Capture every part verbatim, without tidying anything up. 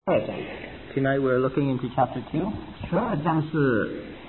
二章 Tonight we're looking into chapter two. 十二章是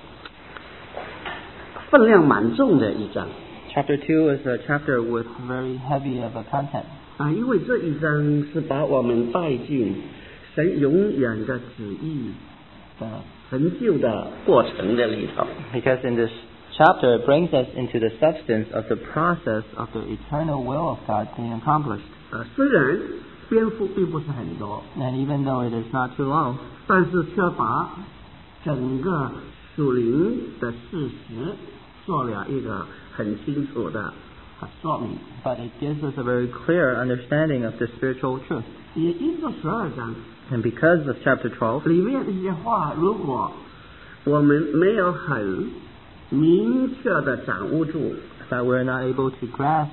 分量蛮重的一章 Chapter two is a chapter with very heavy of a content. 啊，因为这一章是把我们带进神永远的旨意的成就的过程的里头。 Because in this chapter it brings us into the substance of the process of the eternal will of God being accomplished. 啊，虽然篇幅并不是很多， And even though it is not too long, 但是却把整个属灵的事实做了一个很清楚的啊说明。 but it gives us a very clear understanding of the spiritual truth. 也因着十二章 And because of chapter twelve, 里面一些话，如果我们没有很明确的掌握住， that we're not able to grasp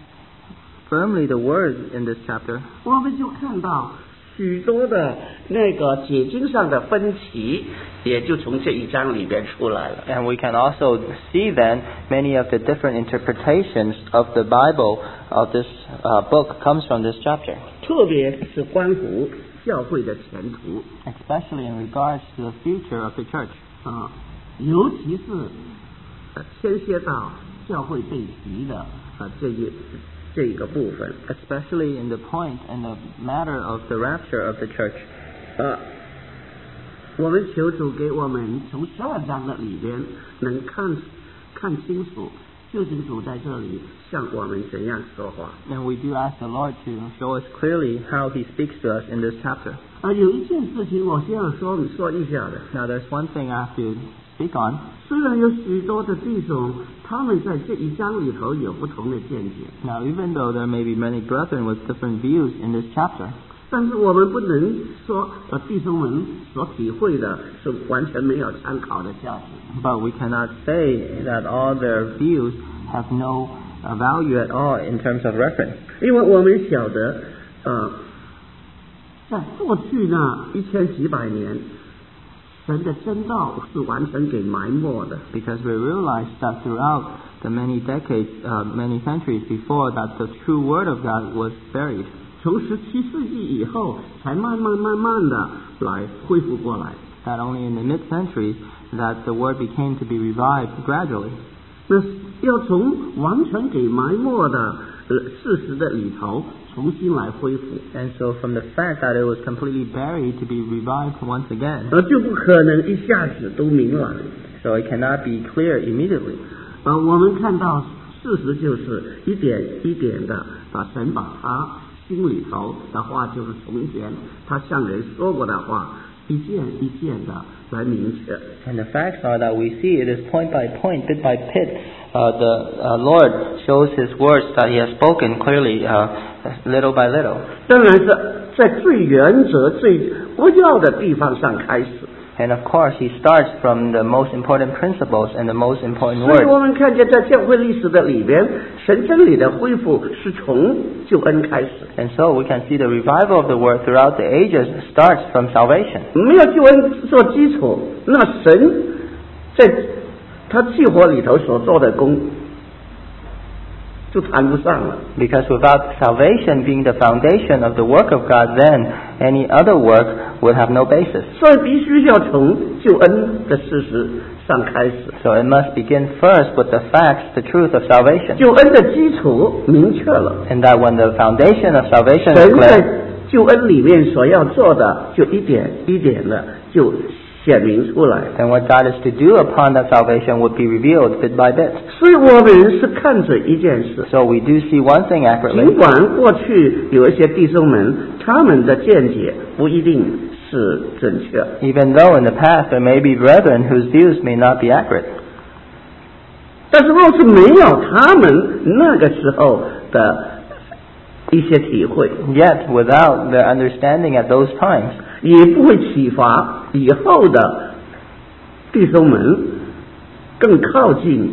firmly the words in this chapter, 我们就看到许多的那个解经上的分歧，也就从这一章里边出来了。 and we can also see then many of the different interpretations of the Bible of this uh, book comes from this chapter, 特别是关乎教会的前途 especially in regards to the future of the church, 啊，尤其是呃牵涉到教会被提的啊这一这一个部分。 especially in the point and the matter of the rapture of the church. 呃，我们求主给我们从十二章的里边能看看清楚，究竟主在这里向我们怎样说话。 And we do ask the Lord to show us clearly how He speaks to us in this chapter. 啊，有一件事情我先要说说一下的。 Now there's one thing I have to speak on. 虽然有许多的弟兄，他们在这一章里头有不同的见解， Now even though there may be many brethren with different views in this chapter, 但是我们不能说呃弟兄们所体会的是完全没有参考的价值。 but we cannot say that all their views have no uh, value at all in terms of reference. 因为我们晓得，呃，在过去那一千几百年，神的真道是完全给埋没的。 Because we realize that throughout the many decades, uh, many centuries before, that the true word of God was buried. 从十七世纪以后，才慢慢慢慢的来恢复过来。 That only in the mid-centuries that the word became to be revived gradually. 那要从完全给埋没的呃事实的里头重新来恢复， And so from the fact that it was completely buried to be revived once again, 而就不可能一下子都明朗。 so it cannot be clear immediately. 呃，我们看到事实就是一点一点的把神把他心里头的话，就是从前他向人说过的话，一件一件的来明确。 And the facts are that we see it is point by point, bit by bit, uh, the uh, Lord shows His words that He has spoken clearly, uh, little by little. 当然是在最原则、最不要的地方上开始。 And of course, He starts from the most important principles and the most important 所以我 words. 们看见在教会历史的里边，神真理的恢复是从救恩开始。 And so we can see the revival of the word throughout the ages starts from salvation. 没有救恩做基础，那神在他计划里头所做的功就谈不上了。 Because without salvation being the foundation of the work of God, then any other work would have no basis. 所以必须要从救恩的事实上开始， So it must begin first with the facts, the truth of salvation. 救恩的基础明确了， And that when the foundation of salvation is 神在 clear, 救恩里面所要做的，就一点一点的就显明出来。 then what God is to do upon that salvation would be revealed bit by bit. 所以我们是看着一件事。 So we do see one thing 尽 accurately, 管过去有一些弟兄们，他们的见解不一定是准确， even though in the past there may be brethren whose views may not be accurate. 但是若是没有他们那个时候的一些体会， Yet, without their understanding at those times, 也不会启发以后的弟兄们更靠近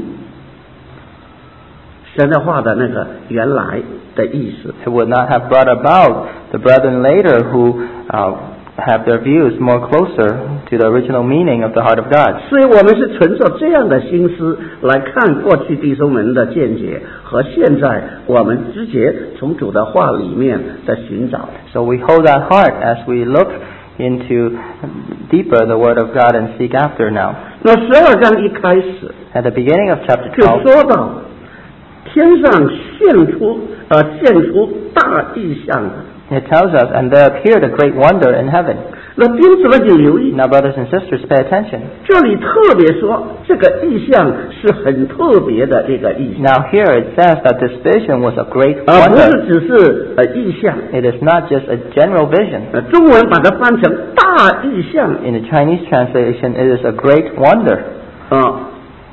神的话的那个原来的意思。 it would not have brought about the brethren later who uh, have their views more closer to the original meaning of the heart of God. 所以我们是存着这样的心思来看过去弟兄们的见解和现在我们直接从主的话里面的寻找。 So we hold that heart as we look into deeper the Word of God and seek after now. 那十二章一开始 At the beginning of chapter 就 twelve, 说到天上现出呃现出大异象的。 it tells us, and there appeared a great wonder in heaven. 那弟兄姊妹就留意， Now, brothers and sisters, pay attention. 这里特别说这个异象是很特别的一个异象， Now, here it says that this vision was a great 而不 wonder. 是只是呃异象。 It is not just a general vision. 呃，中文把它翻成大异象 In the Chinese translation, it is a great wonder. 啊，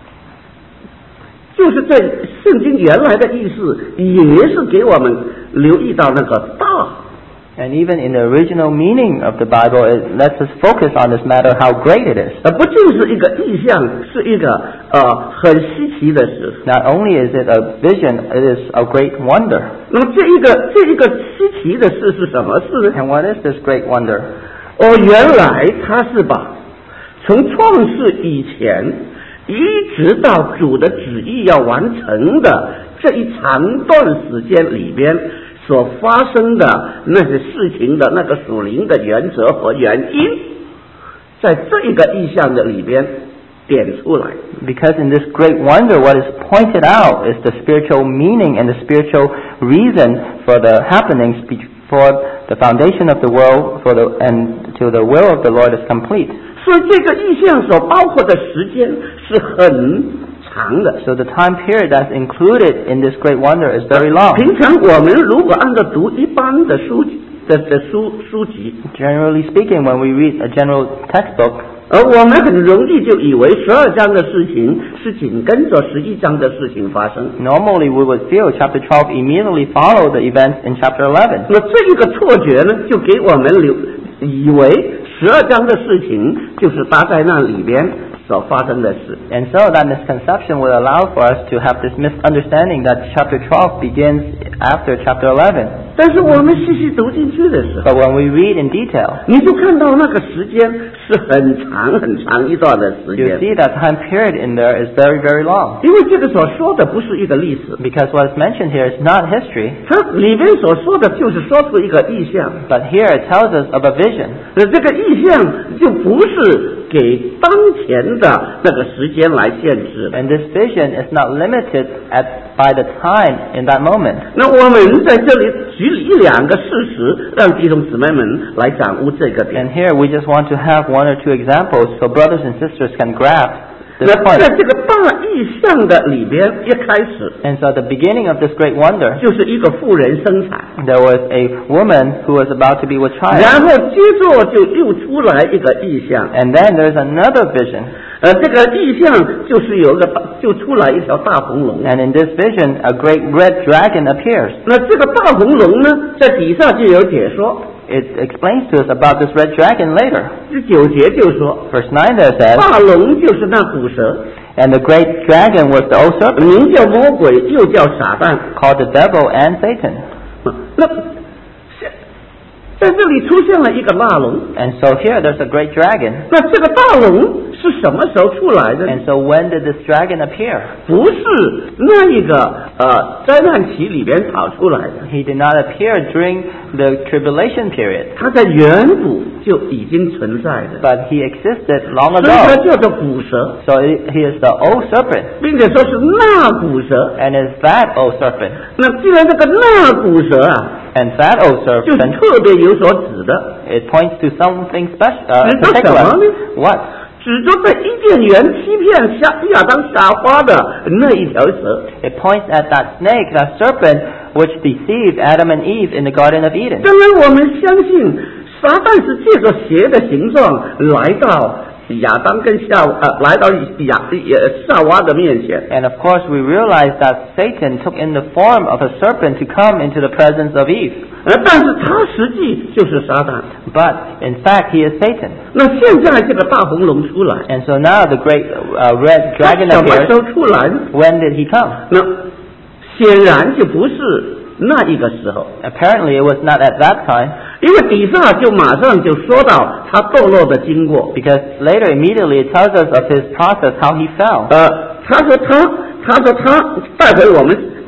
就是在圣经原来的意思也是给我们留意到那个大。 And even in the original meaning of the Bible, it lets us focus on this matter, how great it is. 呃，不就是一个意象，是一个呃很稀奇的事。 Not only is it a vision, it is a great wonder. 那么这一个这一个稀奇的事是什么事呢？ And what is this great wonder? 哦，原来他是把从创世以前一直到主的旨意要完成的这一长段时间里边所发生的那些事情的那个属灵的原则和原因，在这一个意象的里边点出来。 Because in this great wonder, what is pointed out is the spiritual meaning and the spiritual reason for the happenings before the foundation of the world, for the and till the will of the Lord is complete. 所以这个意象所包括的时间是很长的。 So the time period that's included in this great wonder is very long. 平常我们如果按照读一般的书的的书书籍， Generally speaking, when we read a general textbook, 而我们很容易就以为十二章的事情是紧跟着十一章的事情发生。 normally we would feel chapter twelve immediately follow the events in chapter eleven. 那这一个错觉呢，就给我们留以为十二章的事情就是搭在那里边所发生的事。 And so that misconception would allow for us to have this misunderstanding that chapter twelve begins after chapter eleven. 但是我们细细读进去的时候， But when we read in detail, 你就看到那个时间是很长很长一段的时 you 间。 see that time period in there is very, very long. 因为这个所说的不是一个历史， Because what is mentioned here is not history, 它里边所说的就是说出一个意象。 but here it tells us of a vision. 呃，这个意象就不是给当前的那个时间来限制的。 And this vision is not limited at by the time in that moment. 那我们在这里举一两个事实，让弟兄姊妹们来掌握这个点。 And here we just want to have one or two examples so brothers and sisters can grasp 那 this 在 point. 这个大意象的里边，一开始 And so at the beginning of this great wonder, 就是一个妇人生产， there was a woman who was about to be with 然 child. 后接着就又出来一个意象。 And then there's another vision. 呃，这个意象就是有一个大，就出来一条大红龙。 And in this vision, a great red dragon appears. 那这个大红龙呢，在底下就有解说， It explains to us about this red dragon later. 这九节就说， Verse nine there says, 大龙就是那古蛇， and the great dragon was the old serpent, 名叫魔鬼，又叫撒旦。 called the devil and Satan. 那在这里出现了一个大龙， And so here there's a great dragon. 那这个大龙是什么时候出来的？ And so when did this dragon appear? 不是那一个呃灾难期里边跑出来的， He did not appear during the tribulation period, 它在远古就已经存在的， but he existed long 所以它 ago. 叫做古蛇， So he he is the old serpent, 并且说是那古蛇。 and is that old serpent. 那既然这个那古蛇啊， And that old 就是 serpent, 特别有所指的， it points to something special, uh, 指着什么 particular. 呢？ What? 指着在伊甸园欺骗夏亚当夏娃的那一条蛇。 It points at that snake, that serpent, which deceived Adam and Eve in the Garden of Eden. 当然，我们相信撒旦是借着邪的形状来到亚当跟夏呃来到亚呃夏娃的面前。 And of course, we realize that Satan took in the form of a serpent to come into the presence of Eve. 呃，但是他实际就是撒旦。 But in fact, he is Satan. 那现在这个大红龙出来， And so now the great uh, red 他 dragon 什么时 appears. 候出来？ When did he come? 那显然就不是那一个时候， Apparently, it was not at that time, 因为底下就马上就说到他堕落的经过。 because later, immediately, it tells us of his process, how he fell. 呃，他说他，他说他，待会我们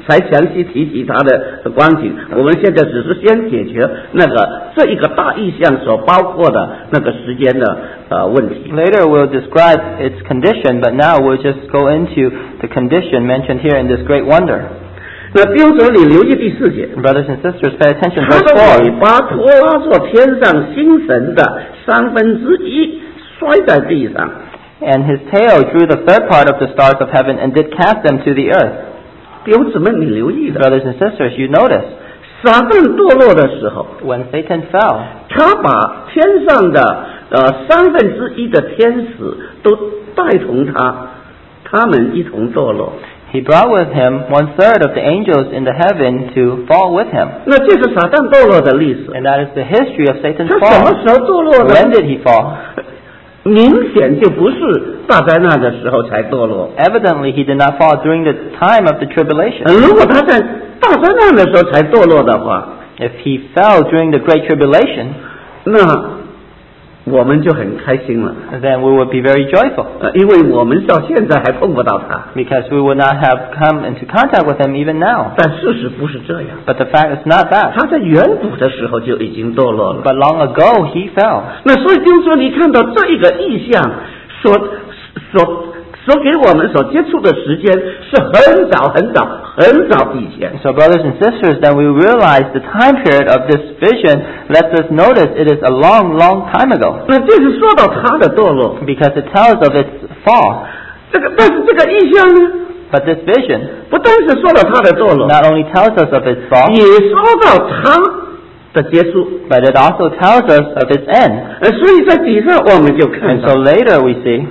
才详细提及它的光景。我们现在只是先解决那个这一个大意象所包括的那个时间的呃问题。 Later we'll describe its condition, but now we'll just go into the condition mentioned here in this great wonder. 那弟兄姊妹，你留意第四节。 Brothers and sisters, pay attention. 他 Verse 的尾 four. 巴拖拉着天上星辰的三分之一，摔在地上。 And his tail drew the third part of the stars of heaven and did cast them to the earth. 弟兄姊妹，你留意的。 Brothers and sisters, you notice. 撒旦堕落的时候， When Satan fell, 他把天上的呃三分之一的天使都带同他，他们一同堕落。 he brought with him one third of the angels in the heaven to fall with him. 那这是撒旦堕落的历史。 And that is the history of Satan's 他什么 fall. 时候堕落的？ When did he fall? 明显就不是大灾难的时候才堕落。 Evidently, he did not fall during the time of the tribulation. 如果他在大灾难的时候才堕落的话， If he fell during the great tribulation, 那我们就很开心了。 then we would be very joyful, 呃，因为我们到现在还碰不到他。 because we would not have come into contact with him even now. 但事实不是这样， But the fact is not that. 他在远古的时候就已经堕落了。 But long ago, he fell. 那所以就是说，你看到这一个意象所所所给我们所接触的时间是很早很早很早以前。 So brothers and sisters, then we realize the time period of this vision lets us notice it is a long, long time ago. 那这是说到他的堕落， Because it tells of its fall. 这个但是这个意象呢， But this vision 不单是说到他的堕落， not only tells us of its fall, 也说到他的结束。 but it also tells us of its end. 呃，所以在底下我们就看 And 到 so later we see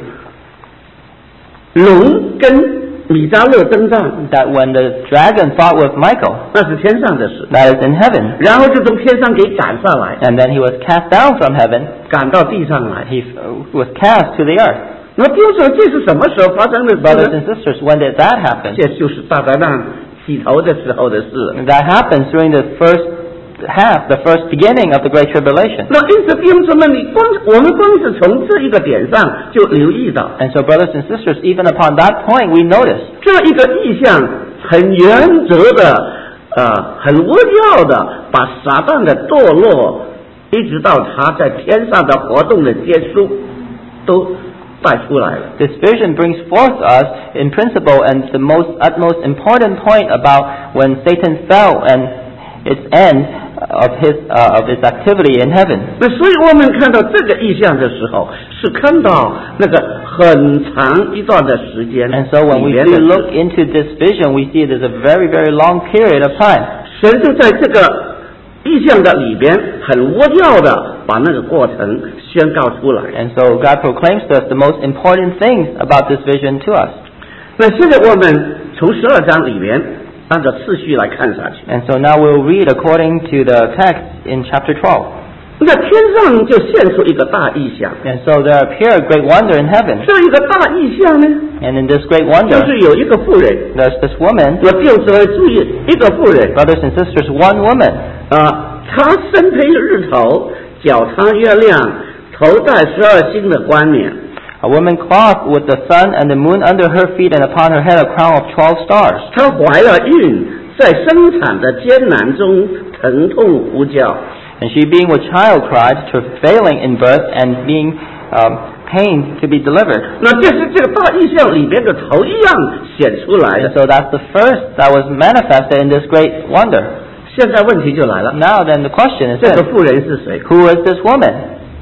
龙跟米迦勒征战， that when the dragon fought with Michael, 那是天上的事， that is in heaven. 然后就从天上给赶上来， And then he was cast down from heaven. 赶到地上来。 He uh, was cast to the earth. 那比如说这是什么时候发生的事 Brothers 呢？ and sisters, when did that happen? 这就是大灾难起头的时候的事。 That happens during the first half, the first beginning of the Great Tribulation. 那因此弟兄姊妹，你光我们光是从这一个点上就留意到， And so brothers and sisters, even upon that point, we notice 这一个意象很原则的，呃，很微妙的把撒旦的堕落，一直到他在天上的活动的结束，都带出来了。 this vision brings forth us in principle and the most utmost important point about when Satan fell and its end of his uh, of its activity in heaven. 那所以我们看到这个意象的时候，是看到那个很长一段的时间 And so when 里 we 面 do 的 look into this vision, we see it is a very, very long period of time. 神就在这个意象的里边很微妙的把那个过程宣告出来。 And so God proclaims to us the most important things about this vision to us. 那现在我们从十二章里面按照次序来看下去。 And so now we'll read according to the text in chapter twelve. 那天上就现出一个大异象， And so there appeared a great wonder in heaven. 这一个大异象呢， And in this great 就 wonder, 是有一个妇人， there's this woman, 我弟兄姊妹注意，一个妇人 brothers and sisters, one woman. 啊，她身披日头，脚踏月亮，头戴十二星的冠冕。 A woman clothed with the sun and the moon under her feet, and upon her head a crown of twelve stars. 她怀了孕，在生产的艰难中疼痛呼叫。 And she, being with child, cried, travailing in birth and being um, pained to be delivered. 那这是这个大异象里边的头一样显出来 And 的。 so that's the first that was manifested in this great wonder. 现在问题就来了， Now then, the question is 这个 this: 妇人是谁？ who is this woman?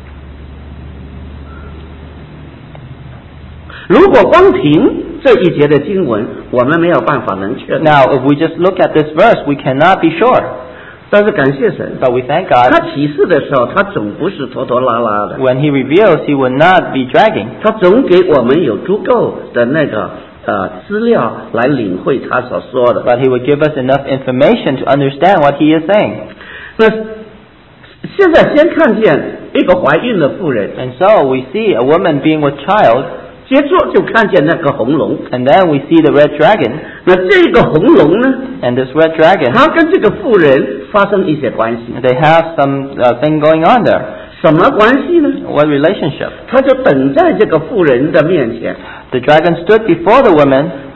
如果光凭这一节的经文，我们没有办法能确定。 Now, if we just look at this verse, we cannot be sure. 但是感谢神， But we thank God. 他启示的时候，他总不是拖拖拉拉的， When He reveals, He will not be dragging. 他总给我们有足够的那个呃资料来领会他所说的。 But He will give us enough information to understand what He is saying. 那现在先看见一个怀孕的妇人， And so we see a woman being with child, 接着就看见那个红龙。 and then we see the red dragon. 那这个红龙呢， And this red dragon, 它跟这个妇人发生一些关系。 they have some uh, thing going on there. 什么关系呢？ What relationship? 他就等在这个妇人的面前， The dragon stood before the woman,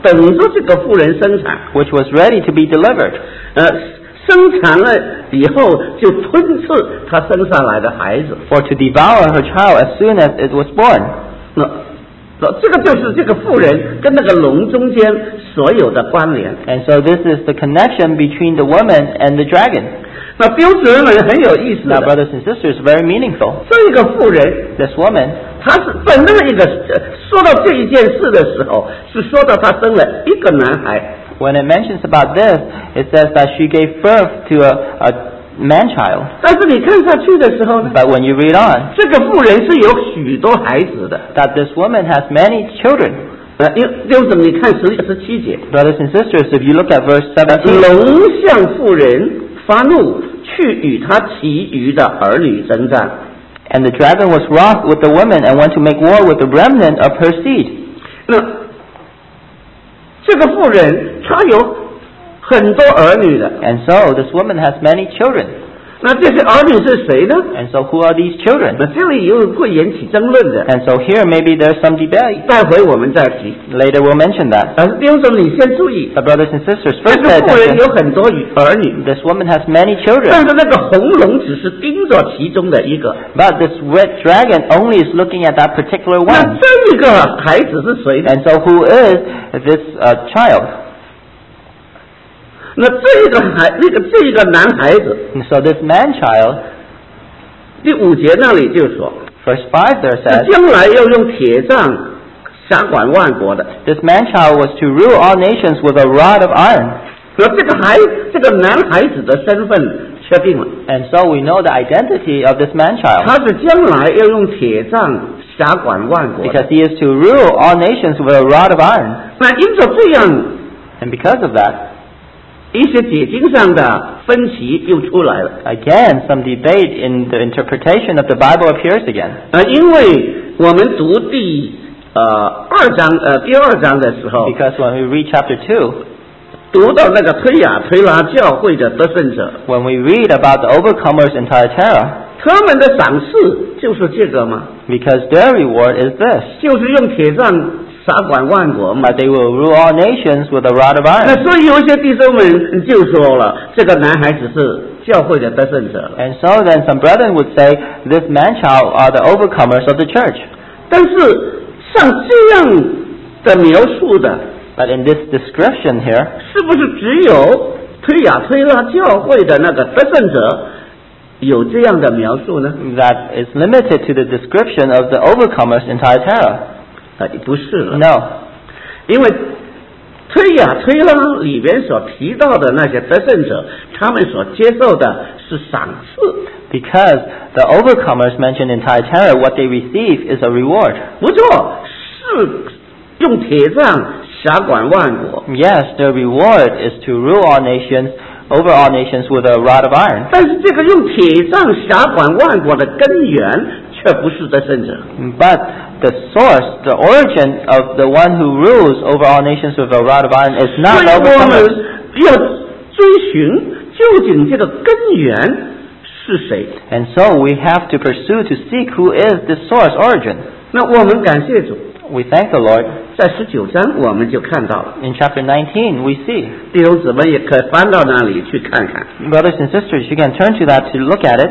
等着这个妇人生产， which was ready to be delivered. 呃，生产了以后就吞吃她生下来的孩子。 or to devour her child as soon as it was born. 那那这个就是这个妇人跟那个龙中间所有的关联。 And so this is the connection between the woman and the dragon. 那弟兄姊妹们很有意思 Now, 的， brothers and sisters, very meaningful. 这个妇人 This woman, 她是在那一个呃说到这一件事的时候，是说到她生了一个男孩。 when it mentions about this, it says that she gave birth to a, a man-child. 但是你看下去的时候呢， But when you read on, 这个妇人是有许多孩子的。 that this woman has many children. 呃，因弟兄姊妹，你看十十七节， Brothers and sisters, if you look at verse seventeen, 龙向妇人发怒，去与他其余的儿女征战。 and the dragon was wroth with the woman and went to make war with the remnant of her seed. 那这个妇人她有很多儿女的， And so this woman has many children. 那这些儿女是谁呢？ And so who are these children? 那这里又会引起争论的， And so here maybe there's some debate. 待会我们再提。 Later we'll mention that. 但是弟兄姊妹，你先注意， But brothers and sisters, 这 first 个 pay 妇人 attention. 有很多儿女， This woman has many children. 但是那个红龙只是盯着其中的一个。 But this red dragon only is looking at that particular 那 one. 这一个孩子是谁呢？ And so who is this uh, child? 那这个孩，那个这个男孩子， And so this man-child, 第五节那里就说， verse five there 那 says, 将来要用铁杖辖管万国的。 this man-child was to rule all nations with a rod of iron. 那这个孩，这个男孩子的身份确定了， And so we know the identity of this man-child. 他是将来要用铁杖辖管万国的。 Because he is to rule all nations with a rod of iron. 那因着这样 And because of that, 一些解经上的分歧又出来了。 again, some debate in the interpretation of the Bible appears again. 呃，因为我们读第呃二章呃第二章的时候， Because when we read chapter two, 读到那个推雅推拉教会的得胜者， when we read about the overcomers in Thyatira, 他们的赏赐就是这个嘛， because their reward is this, 就是用铁杖辖管万国嘛。 that they will rule all nations with a rod of 那 iron. 所以有一些弟兄们就说了，这个男孩子是教会的得胜者了。 And so then some brethren would say, this man-child are the overcomers of the church. 但是像这样的描述的， But in this description here, 是不是只有推雅推拉教会的那个得胜者有这样的描述呢？ that is limited to the description of the overcomers in Thyatira? 呃，不是了， No. 因为推雅推拉里边所提到的那些得胜者，他们所接受的是赏赐， Because the overcomers mentioned in Thyatira, what they receive is a reward. 不错，是用铁杖辖管万国。 Yes, the reward is to rule all nations, over all nations with a rod of iron. 但是这个用铁杖辖管万国的根源却不是得胜者。 But the source, the origin of the one who rules over all nations with a rod of iron is 所 not 以 the 我 overcomers. 们要追寻究竟这个根源是谁。 And so we have to pursue to seek who is the source origin. 那我们感谢主， We thank the Lord. 在十九章我们就看到了， In chapter nineteen, we see. 弟兄姊妹也可以翻到那里去看看。 Brothers and sisters, you can turn to that to look at it.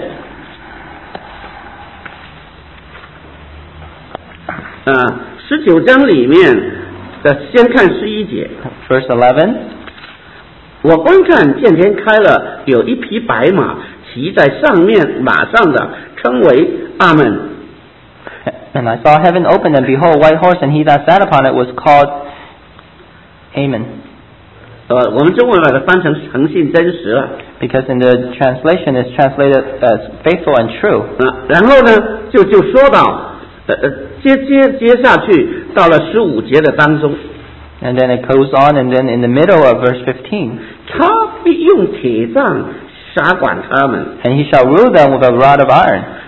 啊，十九章里面的先看十一节， Verse eleven. 我观看见天开了，有一匹白马，骑在上面，马上的称为阿门。 And I saw heaven open, and behold, a white horse, and he that sat upon it was called Amen. 呃，我们中文把它翻成诚信真实了。 Because in the translation it's translated as faithful and true. 啊，然后呢，就就说到，呃呃，接接接下去到了十五节的当中， And then it goes on, and then in the middle of verse fifteen, 他必用铁杖辖管他们。 and he shall rule them with a rod of iron.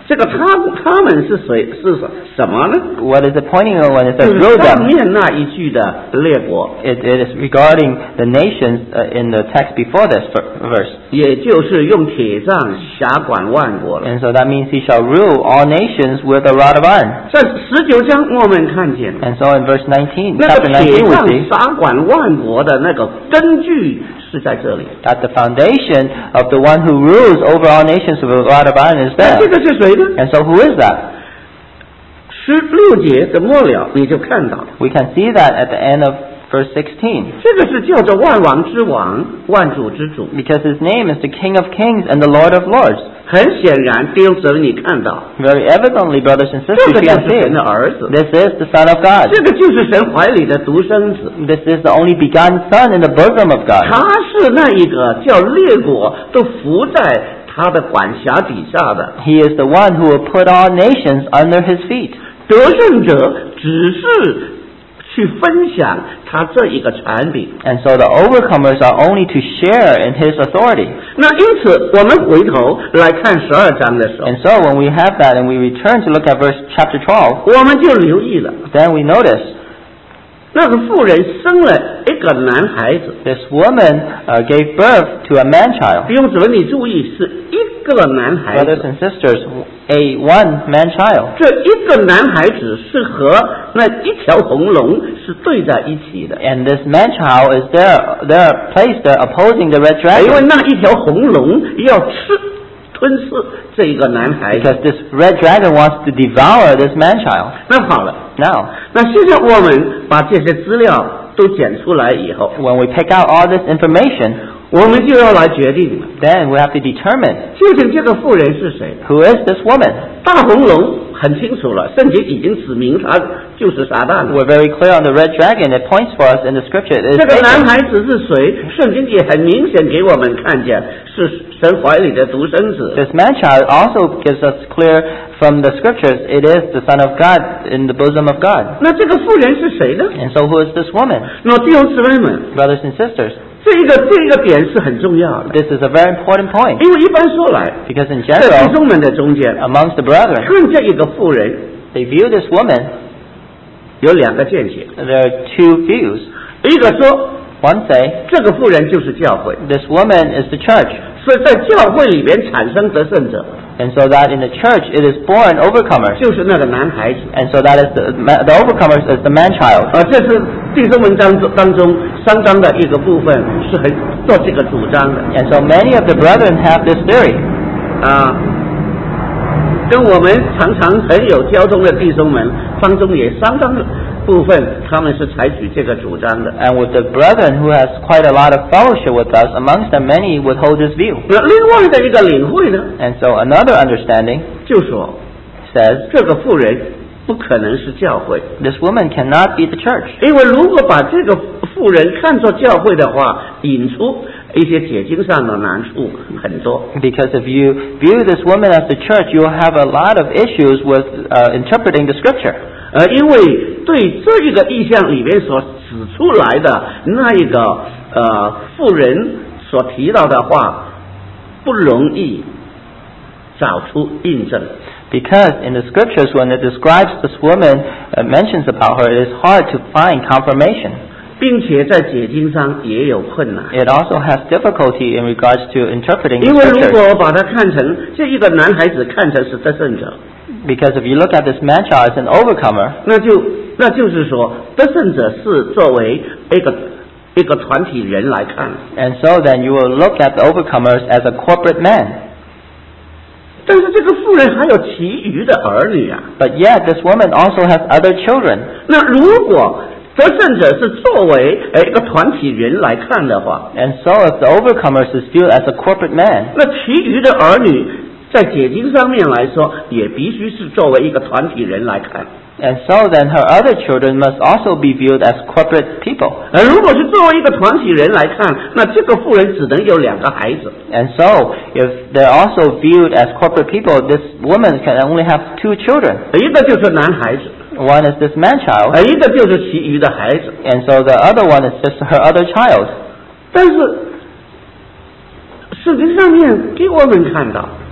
这个他他们是谁是什么呢？ What is it pointing at when it 就 says 是 rule 上 them? 面那一句的列国， It, it is regarding the nations uh, in the text before this verse. 也就是用铁杖辖管万国了。 And so that means he shall rule all nations with a rod of iron. 在十九章我们看见， And so in verse nineteen, 那个 chapter 铁 nineteen, we 杖 see 辖管万国的那个根据是在这里。 that the foundation of the one who rules over all nations with a rod of iron is 那 there. 这个是谁呢？ And so who is that? 十六节的末了你就看到， We can see that at the end of verse sixteen. 这个是叫做万王之王，万主之主。 Because his name is the King of Kings and the Lord of Lords. 很显然，弟兄姊妹，你看到， Very evidently, brothers and 这 sisters, 个 you 就 can 是 see 神的 it. 儿子， This is the Son of God. 这个就是神怀里的独生子。 This is the only begotten Son in the bosom of God. 他是那一个叫列国都服在他的管辖底下的。 He is the one who will put all nations under his feet. 得胜者只是去分享他这一个产品。 And so the overcomers are only to share in his authority. 那因此，我们回头来看十二章的时候， And so when we have that and we return to look at verse chapter twelve, 我们就留意了， then we notice 那个妇人生了一个男孩子。 this woman uh, gave birth to a man-child. 弟兄姊妹，你注意，是一个男孩 Brothers 子。 and sisters, a one man-child. 这一个男孩子是和那一条红龙是对在一起的， And this man-child is there, there placed there opposing the red 因为 dragon. 那一条红龙要吃吞噬这一个男孩子。 Because this red dragon wants to devour this man-child. 那好了， Now, 那现在我们把这些资料都剪出来以后， when we pick out all this information, 我们就要来决定了， then we have to determine 究竟这个妇人是谁？ who is this woman. 大红龙很清楚了，圣经已经指明他就是撒旦了。 We're very clear on the red dragon. It points for us in the scripture. It is 这个 Satan. 男孩子是谁？圣经也很明显给我们看见是神怀里的独生子。 This man-child also gives us clear from the scriptures, it is the Son of God in the bosom of God. 那这个妇人是谁呢？ And so who is this woman? 那弟兄姊妹们， Brothers and sisters, 这一个这一个点是很重要的， this is a very important point. 因为一般说来， Because in 在弟 general, 兄们的中间， amongst the brethren, 看这一个妇人 they view this woman, 有两个见解， there are two views. 一个说 One say, 这个妇人就是教会， this woman is the church. 所以在教会里边产生得胜者， And so that in the church, it is born overcomers. 就是那个男孩子。 And so that is the, the overcomers is the man-child. 啊，这是弟兄们当中当中相当的一个部分是很做这个主张的 And so many of the brethren have this theory. 啊。跟我们常常很有交通的弟兄们当中也相当的部分，他们是采取这个主张的。 And with the brethren who has quite a lot of fellowship with us, amongst them many would hold this view. 那另外的一个领会呢， And so another understanding 就说 says 这个妇人不可能是教会， this woman cannot be the church. 因为如果把这个妇人看作教会的话，引出一些解经上的难处很多。 Because if you view this woman as the church, you will have a lot of issues with uh, interpreting the scripture. 呃，因为对这一个意象里面所指出来的那一个呃妇人所提到的话，不容易找出印证。 Because in the scriptures, when it describes this woman, uh, mentions about her, it is hard to find confirmation. 并且在解经上也有困难， It also has difficulty in regards to interpreting 因 the 为如 scriptures. 果把它看成这一个男孩子看成是得胜者， Because if you look at this man-child as an overcomer, 那就那就是说得胜者是作为一个一个团体人来看， and so then you will look at the overcomers as a corporate man. 但是这个妇人还有其余的儿女啊。 But yet, this woman also has other children. 那如果得胜者是作为呃一个团体人来看的话， And so if the overcomers is viewed as a corporate man, 那其余的儿女在解经上面来说，也必须是作为一个团体人来看。 and so then her other children must also be viewed as corporate people. 而如果是作为一个团体人来看，那这个妇人只能有两个孩子。 And so, if they're also viewed as corporate people, this woman can only have two children. 一个就是男孩子， One is this man-child, 而一个就是其余的孩子。 and so the other one is just her other child. 但是圣经上面给我们看到，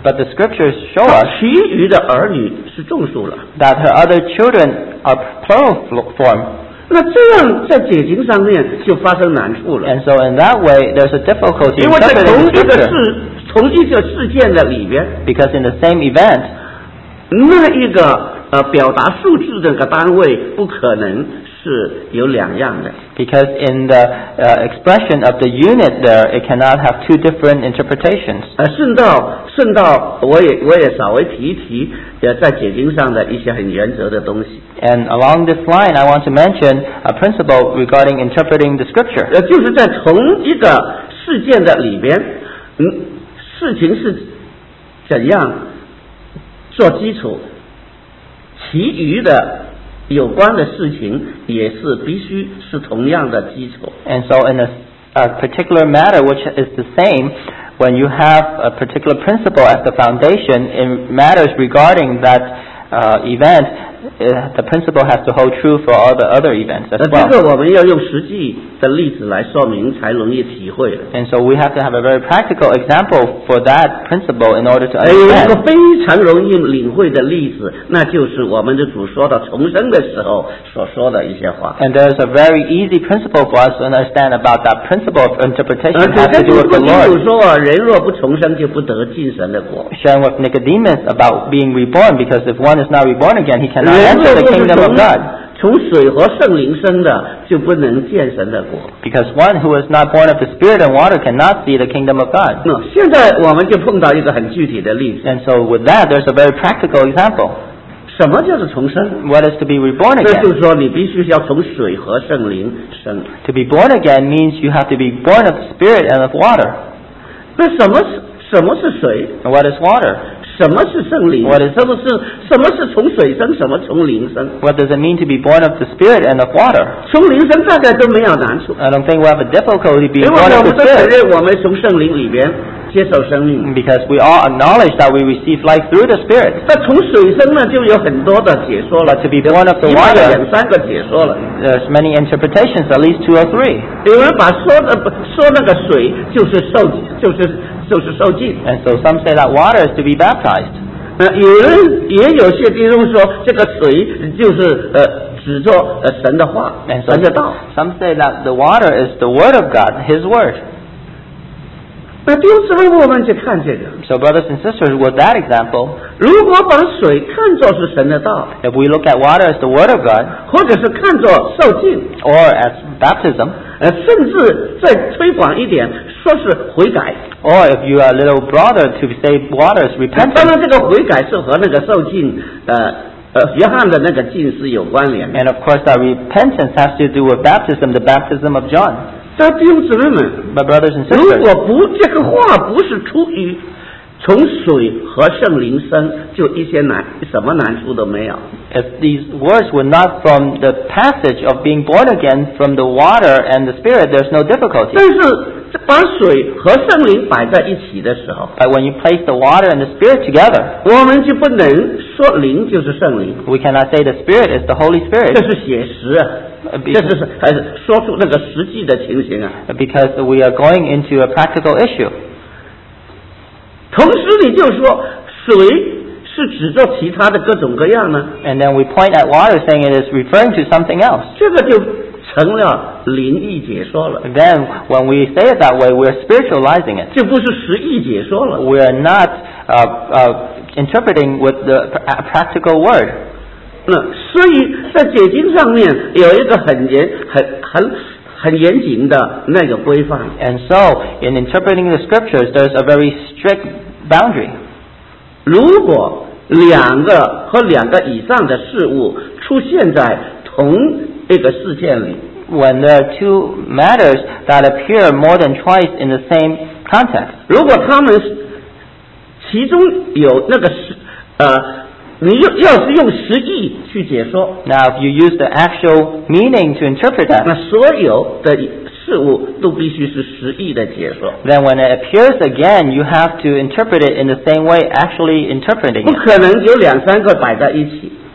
But the scriptures show us 其余的儿女是众数了。 that her other children are plural form. 那这样在解经上面就发生难处了， And so in that way, there's a difficulty 因为在 interpreting 同 the 一个 scripture. 事同一个事件的里边， Because in the same event, 那一个呃表达数字的个单位不可能是有两样的。 because in the uh, expression of the unit there, it cannot have two different interpretations. 呃，顺道顺道，我也我也稍微提一提，呃，在解经上的一些很原则的东西。 And along this line, I want to mention a principle regarding interpreting the scripture. 呃，就是在同一个事件的里边，嗯，事情是怎样做基础，其余的有关的事情也是必须是同样的基础。 And so in a, a particular matter which is the same, when you have a particular principle as the foundation in matters regarding that uh, event, uh, the principle has to hold true for all the other events as 呃， well. 这个我们要用实际的例子来说明，才容易体会的。 And so we have to have a very practical example for that principle in order to 还有一个 understand. 非常容易领会的例子，那就是我们的主说到重生的时候所说的一些话。 And there's a very easy principle for us to understand about that principle of interpretation 而 has 且 to do with the 主 Lord. 说啊，人若不重生，就不得进神的国。 Sharing with Nicodemus about being reborn, because if one is not reborn again, he cannot 人 enter 若 the 不是 kingdom of 从 God. 从水和圣灵生的，就不能见神的国。 Because one who is not born of the Spirit and water cannot see the kingdom of God. 那现在我们就碰到一个很具体的例子， And so with that, there's a very practical example. 什么叫做重生？ What is to be reborn 这就 again? 是说，你必须要从水和圣灵生。 To be born again means you have to be born of the Spirit and of water. 那什么是什么是水？ And what is water? 什么是圣灵？ What is- 什么是什么是从水生？什么从灵生？ What does it mean to be born of the Spirit and of water? 从灵生大概都没有难处， I don't think we have a difficulty 因 being 为 born 我 of 们 the 都承 Spirit. 认我们从圣灵里边接受生命。 Because we all acknowledge that we receive life through the Spirit. 那从水生呢，就有很多的解说了， But to be born of the 起码有 water, 两三个解说了。 there's many interpretations, at least two or three. 有人把说的说那个水就是受就是就是受浸， And so some say that water is to be baptized. 呃，有人也有些弟兄说这个水就是呃指着呃神的话， And so 神的道。 some say that the water is the Word of God, His Word. 那弟兄姊妹，我们去看这个， So brothers and sisters, with that example, 如果把水看作是神的道， if we look at water as the Word of God, 或者是看作受浸， or as baptism, 呃，甚至再推广一点，说是悔改。 or if you are a little broader to say water is 当 repentance, 然，这个悔改是和那个受浸，呃呃，约翰的那个浸是有关联的。 and of course that repentance has to do with baptism, the baptism of John. 但弟兄姊妹们， But brothers and 如 sisters, 果不这个话不是出于从水和圣灵生，就一些难什么难处都没有。 if these words were not from the passage of being born again from the water and the Spirit, there's no difficulty. 但是这把水和圣灵摆在一起的时候， But when you place the water and the Spirit together, 我们就不能说灵就是圣灵， we cannot say the Spirit is the Holy 这 Spirit 是写实啊， uh, 这 because, 是还是说出那个实际的情形啊。 because we are going into a practical issue. 同时你就说水是指着其他的各种各样呢， And then we point at water saying it is referring to something else. 这个就成了灵意解说了， And then when we say it that way, we're spiritualizing it. 这不是实意解说了。 We are not uh, uh, interpreting with the pr- practical word. 那所以在解经上面有一个很严、很很很严谨的那个规范。 And so, in interpreting the scriptures, there's a very strict boundary. 如果两个和两个以上的事物出现在同一个事件里， When there are two matters that appear more than twice in the same context, 如果他们其中有那个实呃，你要要是用实意去解说， now if you use the actual meaning to interpret 那 that, 所有的事物都必须是实意的解说， then when it appears again, you have to interpret it in the same way, actually interpreting 不 it. 可能有两三个摆在一起。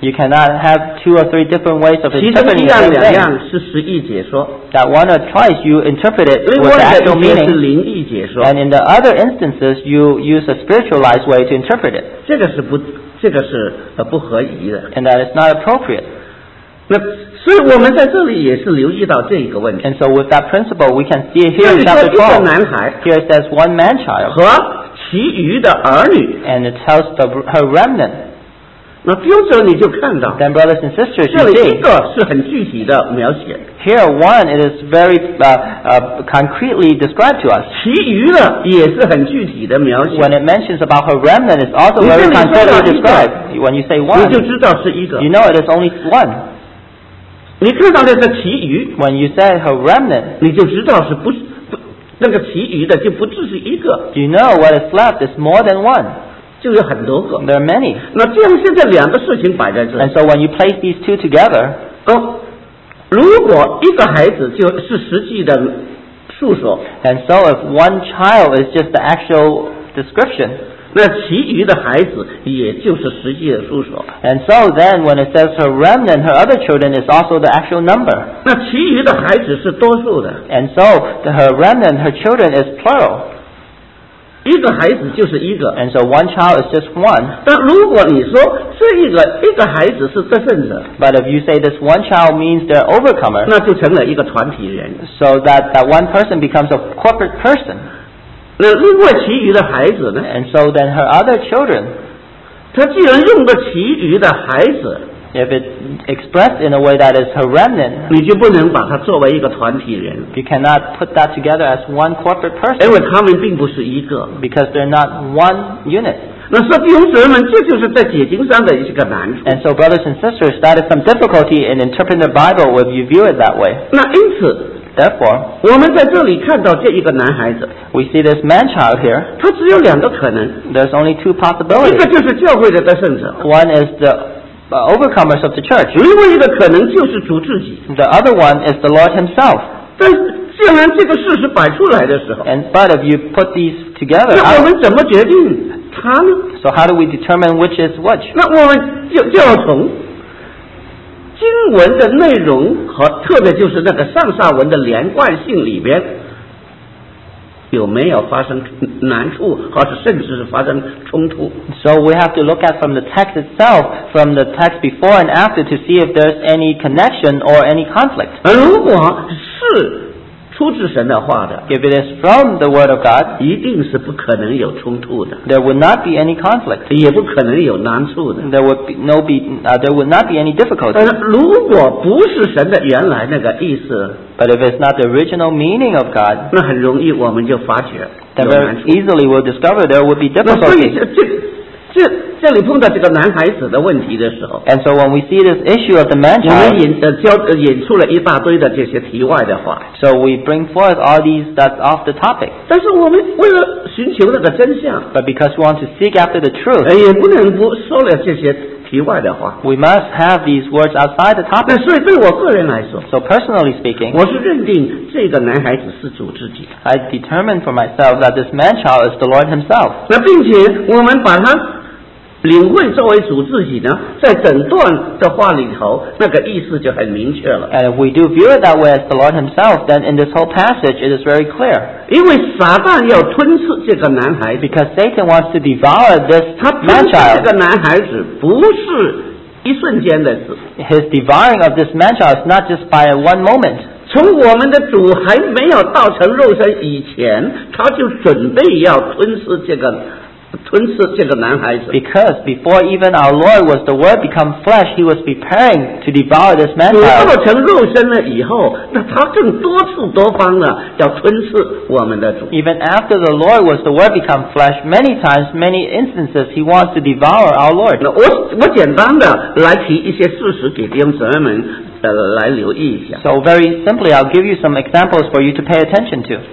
You cannot have two or three different ways of 其中 interpreting 一 the 样 same 两 thing. 样是实义解说， That one or twice you interpret it 另 with the 外的 actual 一些是 meaning, 灵异解说， and in the other instances you use a spiritualized way to interpret it, 这个是不这个是呃不合宜的。 and that is not appropriate. 那所以我们在这里也是留意到这一个问题。 And so with that principle, we can see it 这 here 里 in 说 chapter 一个 twelve. 男孩 Here it says one man-child, 和其余的儿女， and it tells the, her remnant. 那丢者你就看到， Then brothers and sisters, 这 you 里 see, 一个是很具体的描写， here one, it is very uh, uh, concretely described to us. 其余的也是很具体的描写， When it mentions about her remnant, it's also 你这 very 里说到 concretely 一个， described. When you say 你 one, 就知道是一个。 you know it is only one. 你看到的是其余， When you say her remnant, 你就知道是不是不那个其余的就不只是一个， you know what is left is more than one. 就有很多个。 There are many. 那这样现在两个事情摆在这里 And，so when you place these two together, 哦，如果一个孩子就是实际的述说， and so if one child is just the actual description, 那其余的孩子也就是实际的述说。 and so then when it says her remnant, her other children is also the actual number. 那其余的孩子是多数的， And so the, her remnant, her children is plural. 一个孩子就是一个。 And so one child is just one. 但如果你说这一个一个孩子是得胜者， But if you say this one child means they're overcomer, 那就成了一个团体人。 so that that one person becomes a corporate person. 那另外其余的孩子呢？ And so then her other children, 他既然用的其余的孩子， if it's expressed in a way that is her remnant, 你就不能把它作为一个团体人， you cannot put that together as one corporate 因 person 为他们并不是一个。 because they're not one unit. 那说弟兄姊妹们，这就是在解经上的一个难处。 And so brothers and sisters, that is some difficulty in interpreting the Bible if you view it that way. 那因此， Therefore, 我们在这里看到这一个男孩子， we see this man-child here. 他只有两个可能， There's only two 一 possibilities. 个就是教会的得胜者， One is the uh, overcomers of the church. 另外一个可能就是主自己。 The other one is the Lord himself. 但是，既然这个事实摆出来的时候， And but if you put these together, 那我 how, 们怎么决定他呢？ so how do we determine which is which? 那我们就就要从经文的内容和特别就是那个上下文的连贯性里边，有没有发生难处，或者甚至是发生冲突？ So we have to look at from the text itself, from the text before and after, to see if there's any connection or any conflict. 而如果是出自神的话的， If it is from the Word of God, 一定是不可能有冲突的， there would not be any conflict. 也不可能有难处的。 There would be no be uh, there would not be any 但 difficulty. 是如果不是神的原来那个意思， But if it's not the original meaning of God, 那很容易我们就发觉 then 有难 very 处。 easily we'll discover there would be 那所以 difficulty. 这这这这里碰到这个男孩子的问题的时候， And so when we see this issue of the 我们 man-child, 引呃教呃引出了一大堆的这些题外的话， so we bring forth all these that's off the topic. 但是我们为了寻求那个真相， But because we want to seek after the 呃 truth, 也不能不说了这些题外的话。 we must have these words outside the 那 topic. 所以对我个人来说， So personally speaking, 我是认定这个男孩子是主自己。 I determined for myself that this man-child is the Lord himself. 那并且我们把他领会作为主自己呢，在整段的话里头，那个意思就很明确了。 And if we do view it that way as the Lord himself, then in this whole passage it is very clear. 因为撒旦要吞噬这个男孩子， Because Satan wants to devour this 他吞噬这 man-child. 个男孩子不是一瞬间的事。 His devouring of this man-child is not just by one moment. 从我们的主还没有道成肉身以前，他就准备要吞噬这个吞噬这个男孩子。 Because before even our Lord was the Word become flesh, he was preparing to devour this 主 man-child. 道成肉身了以后，那他更多处多方的要吞噬我们的主。 Even after the Lord was the Word become flesh, many times, many instances, he wants to devour our Lord. 那我我简单的来提一些事实给弟兄姊妹们呃来留意一下。 So very simply, I'll give you some examples for you to pay attention to.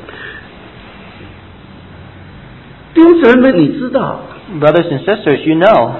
弟兄姊妹们，你知道 Brothers and sisters, you know,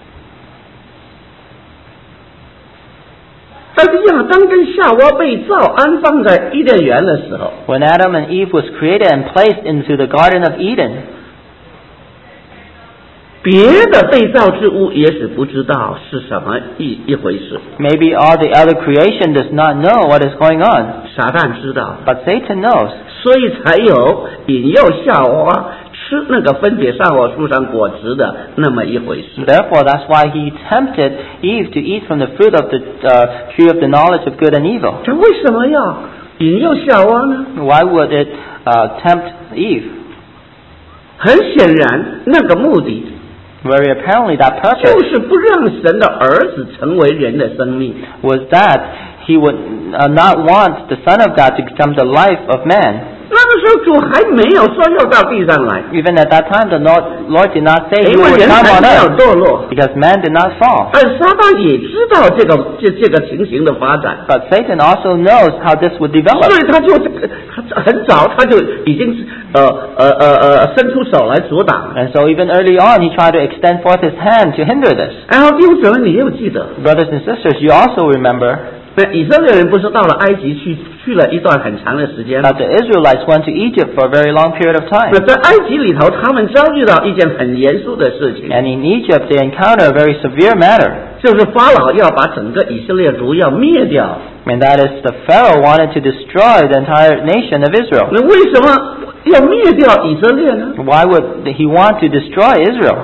当亚当跟夏娃被造安放在伊甸园的时候， when Adam and Eve was created and placed into the Garden of Eden, 别的被造之物也许不知道是什么一一回事。 Maybe all the other creation does not know what is going on, 撒旦知道， but Satan knows. 所以才有引诱夏娃吃那个分别善恶树上果子的那么一回事。 Therefore, that's why he tempted Eve to eat from the fruit of the uh, tree of the knowledge of good and evil. 他为什么要引诱夏娃呢？ Why would it uh, tempt Eve? 很显然，那个目的 Very apparently, that 就 purpose 是不让神的儿子成为人的生命。 was that he would uh, not want the Son of God to become the life of man. 那个时候主还没有说要到地上来， Even at that time, the Lord, Lord did not say he 因为 would 人 come 还 on 没有 earth 堕落， because man did not fall. 而撒旦也知道这个这这个情形的发展， But Satan also knows how this would develop. 所以他就很早他就已经呃呃呃呃伸出手来阻挡。 And so even early on, he tried to extend forth his hand to hinder this. 然后弟兄姊妹，你又记得， Brothers and sisters, you also remember 那以色列人不是到了埃及去去了一段很长的时间吗？ that the Israelites went to Egypt for a very long period of time. 那在埃及里头，他们遭遇到一件很严肃的事情， And in Egypt, they encounter a very severe matter. 就是法老要把整个以色列族要灭掉。 And that is the Pharaoh wanted to destroy the entire nation of Israel. 那为什么要灭掉以色列呢？ Why would he want to destroy Israel?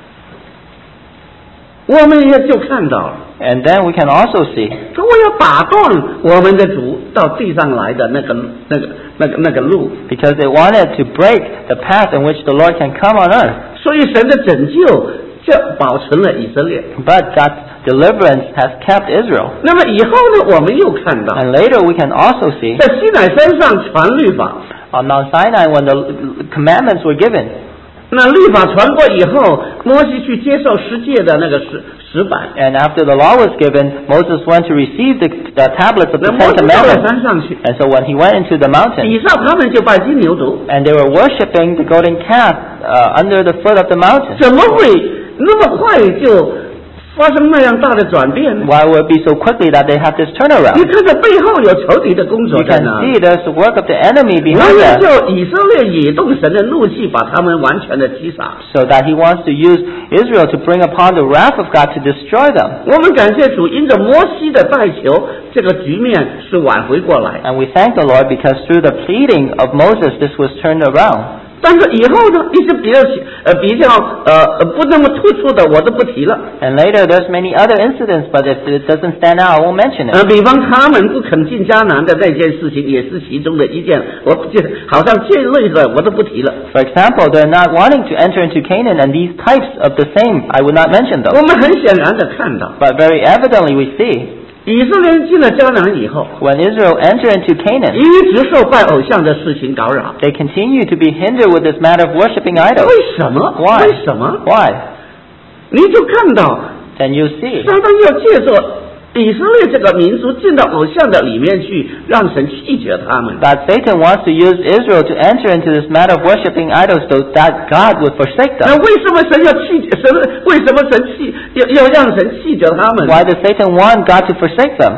我们也就看到了， And then we can also see 说我要打断我们的主到地上来的那个那个那个那个路， because they wanted to break the path in which the Lord can come on earth. 所以神的拯救就保存了以色列。 But God's deliverance has kept Israel. 那么以后呢，我们又看到 And later we can also see 在西乃山上传律法， on Mount Sinai when the commandments were given. 那律法传过以后，摩西去接受十诫的那个石石板， And after the law was given, Moses went to receive the, the tablets of 那 the 摩 Ten 西到了 Commandments. 山上去， And so when he went into the mountain, 底上他们就拜金牛犊， and they were worshiping the golden calf uh, under the foot of the mountain. 怎么会那么快就发生那样大的转变呢？ Why would it be so quickly that they have this 你 turnaround? 看这背后有仇敌的工作 You 在 can 那， see there's the work of the enemy 为 behind 了 that, 叫以色列也动神的怒气，把他们完全的击杀。 so that he wants to use Israel to bring upon the wrath of God to destroy them. 我们感谢主，因着摩西的代求，这个局面是挽回过来。 And we thank the Lord because through the pleading of Moses, this was turned around. 但是以后呢，一些比较呃比较呃呃不那么突出的，我都不提了。 And later there's many other incidents, but if it doesn't stand out, I won't mention 呃， it. 比方他们不肯进迦南的那件事情，也是其中的一件。我这好像这类的我都不提了。 For example, they're not wanting to enter into Canaan, and these types of the same, I would not mention 我 those. 们很显然的看到， But very evidently we see, 以色列人进了迦南以后， when Israel entered into Canaan, 一直受拜偶像的事情搞扰。 they continue to be hindered with this matter of worshiping idols. 为什么？ Why? 为什么？ Why? 你就看到 Then you see 撒旦要借着以色列这个民族进到偶像的里面去，让神弃绝他们。 that Satan wants to use Israel to enter into this matter of worshiping idols so that God would forsake 那 them. 为什么神要弃绝神？为什么神弃要要让神弃绝他们？ Why does Satan want God to forsake them?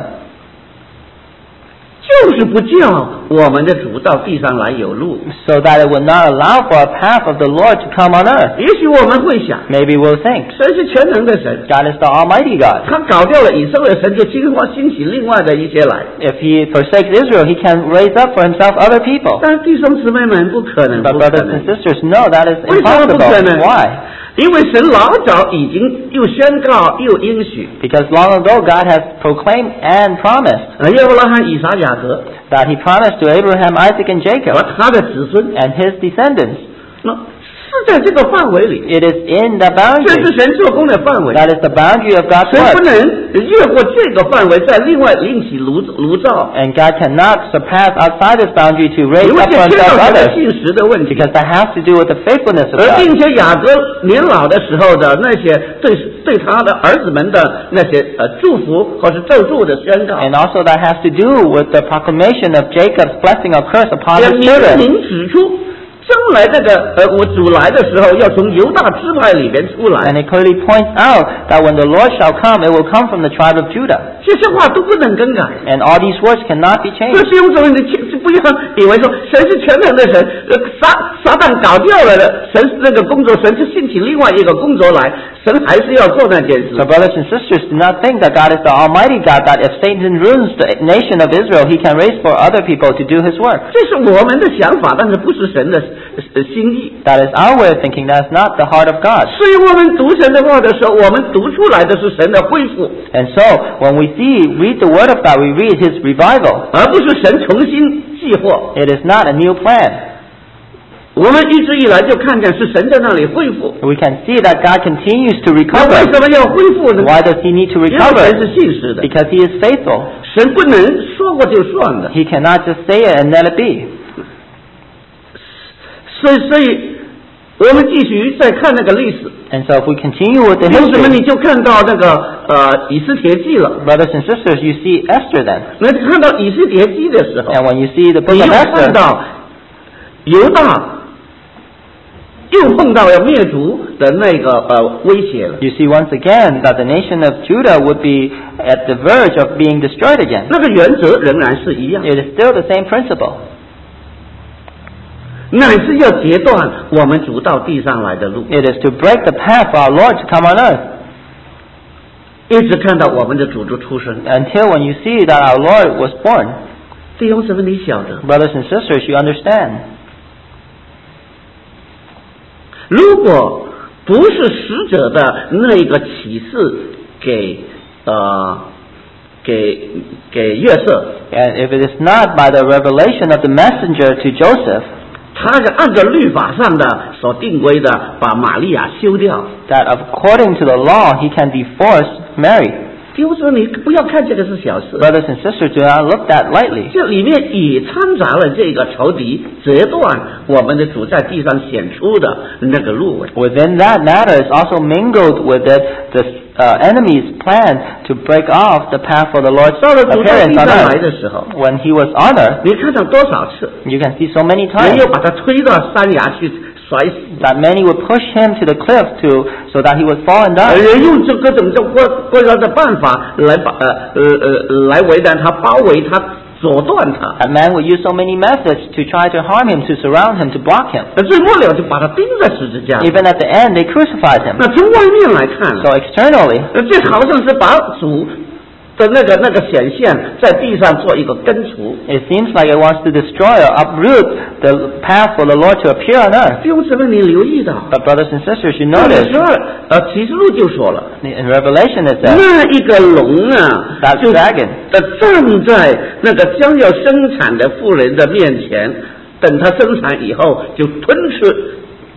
就是不叫我们的主到地上来有路。 So that it would not allow for a path of the Lord to come on earth. 也许我们会想， Maybe we'll think, 神是全能的神， God is the Almighty God. 他搞掉了以色列，神就兴化兴起另外的一些来。 If he forsakes Israel, he can raise up for himself other people. 但是弟兄姊妹们，不可能， But 不可 brothers 能 and。sisters, no, that is 为什么不可 impossible. 能？ Why? 因为神老早已经又宣告又应许， Because long ago God has proclaimed and promised 呃，亚伯拉罕、以撒、雅各 that he promised to Abraham, Isaac, and 和 Jacob 他的子孙， and his descendants. 那是在这个范围里， It is in the 这 boundary. 是神做工的范围。 That is the boundary of God's 神不 work. 能越过这个范围，再另外另起炉炉灶， And God cannot surpass outside this boundary to raise 因为 up 这 for 牵 himself 到神的 others. 信实的问题。 Because that has to do with the faithfulness of 而 God. 并且雅各年老的时候的那些对对他的儿子们的那些呃祝福或是咒诅的宣告， And also that has to do with the proclamation of Jacob's blessing or curse upon 也 his 明 children. 明指出将来这个呃，我主来的时候要从犹大支派里边出来。 And it clearly points out that when the Lord shall come, it will come from the tribe of Judah. 这些话都不能更改。 And all these words cannot be 所 changed. 以弟兄姊妹，你不要以为说神是全能的神，呃，撒撒旦搞掉了的，神是那个工作，神是兴起另外一个工作来，神还是要做那件事。 So brothers and sisters, do not think that God is the Almighty God, that if Satan ruins the nation of Israel, he can raise for other people to do his work. 这是我们的想法，但是不是神的呃心意。 That is our way of thinking, that is not the heart of God. 所以我们读神的话的时候，我们读出来的是神的恢复， And so, when we see, read the Word of God, we read His revival. 而不是神重新计划。 It is not a new plan. 我们一直以来就看见是神在那里恢复。 We can see that God continues to 那 recover. 为什么要恢复呢？ Why does He need to 因为 recover? 神是信实的， Because He is faithful. 神不能说过就算的。 He cannot just say it and let it be. 所以，所以我们继续再看那个历史。 And so if we continue with the 为什么 history, 你就看到那个呃以斯帖记了？ brothers and sisters, you see Esther then. 那你看到以斯帖记的时候， And when you see the book 你 of 又看 Esther, 到犹大又碰到要灭族的那个呃威胁了。 you see once again that the nation of Judah would be at the verge of being destroyed again. 那个原则仍然是一样， It is still the same principle. 乃是要截断我们主到地上来的路， It is to break the path for our Lord to come on earth. 一直看到我们的主就出生。 Until when you see that our Lord was born, 弟兄姊妹，你晓得， brothers and sisters, you understand. 如果不是使者的那个启示给呃给给约瑟， And if it is not by the revelation of the messenger to Joseph, 他是按照律法上的所定规的把玛利亚休掉。 that according to the law he can divorce Mary. 弟兄姊妹，你不要看这个是小事， Brothers and sisters, do not look that lightly. 这里面也掺杂了这个仇敌折断我们的主在地上显出的那个路位。 Within that matter is also mingled with it the uh, enemy's plan to break off the path for the Lord's 到了主在 appearance 地 on 上来 earth. 的时候， When he was on earth, 你看到多少次， you can see so many 人 times 又把他推到山崖去摔死， that many would push him to the cliff to, so that he would fall and 而 die. 人用这各种这各各样的办法来把呃呃呃来为难他，包围他，阻断他， And man would use so many methods to try to harm him, to surround him, to block him. 那最末了就把他钉在十字架。 Even at the end, they crucified him. 那从外面来看， So externally, 那这好像是把主的那个那个显现在地上做一个根除。 it seems like it wants to destroy or uproot the path for the Lord to appear on earth. 弟兄姊妹，你留意到， But brothers and sisters, you 那 notice 十二呃启示录就说了， in Revelation it says 那一个龙啊， that 就 dragon 呃站在那个将要生产的妇人的面前，等她生产以后就吞吃。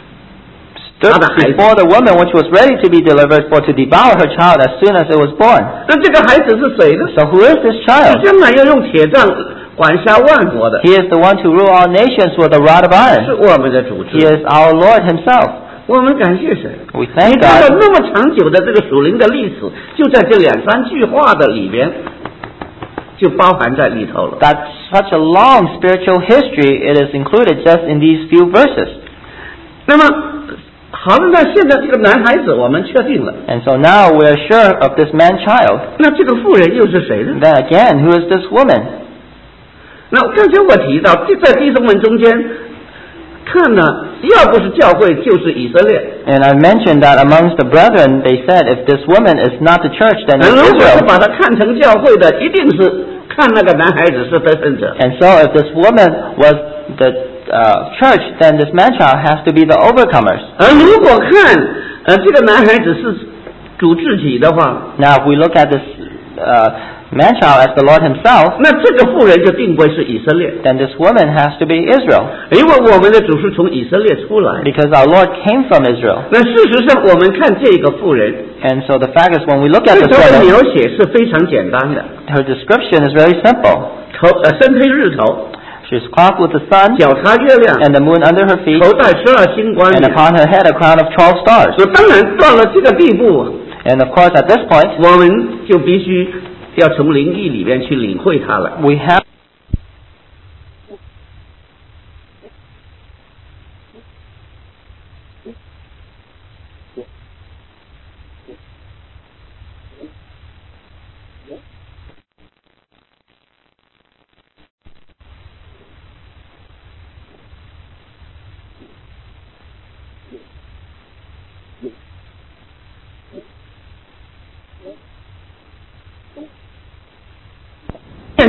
stood before the woman which was ready to be delivered for to devour her child as soon as it was born. 那这个孩子是谁呢？ So who is this 是 child? 将来要用铁杖管辖万国的， He is the one to rule all nations with a rod of 是 iron. 我们的主 He 治。 is our Lord himself. 我们感谢神。 We 你 thank 看到 God 那么长久的这个属灵的历史，就在这两三句话的里边，就包含在里头了。 that such a long spiritual history, it is included just in these few verses. 那么，好了，那现在这个男孩子我们确定了， And so now we are sure of this man-child. 那这个妇人又是谁呢？ Then again, who is this woman? 那刚才我提到，在弟兄们中间看呢，要不是教会，就是以色列。 And I mentioned that amongst the brethren, they said, if this woman is not the church, then 那 it's 如果是 Israel. 把他看成教会的，一定是看那个男孩子是得胜者。 And so if this woman was the uh, church, then this man-child has to be the overcomers. 而如果看呃这个男孩子是主自己的话， Now if we look at this uh, man-child as the Lord himself, 那这个妇人就定规是以色列， then this woman has to be Israel. 因为我们的主是从以色列出来。 Because our Lord came from Israel. 那事实上，我们看这个妇人， And so the fact is, when we look at 对 this 她的 woman, 描写是非常简单的， her description is very simple. 头呃身披日头， She's clothed with the sun 脚踏月亮， and the moon under her feet, 头戴十二星冠 and 冕。 upon her head a crown of twelve stars. 所以当然到了这个地步， And of course, at this point, 我们就必须要从灵意里面去领会它了。 we have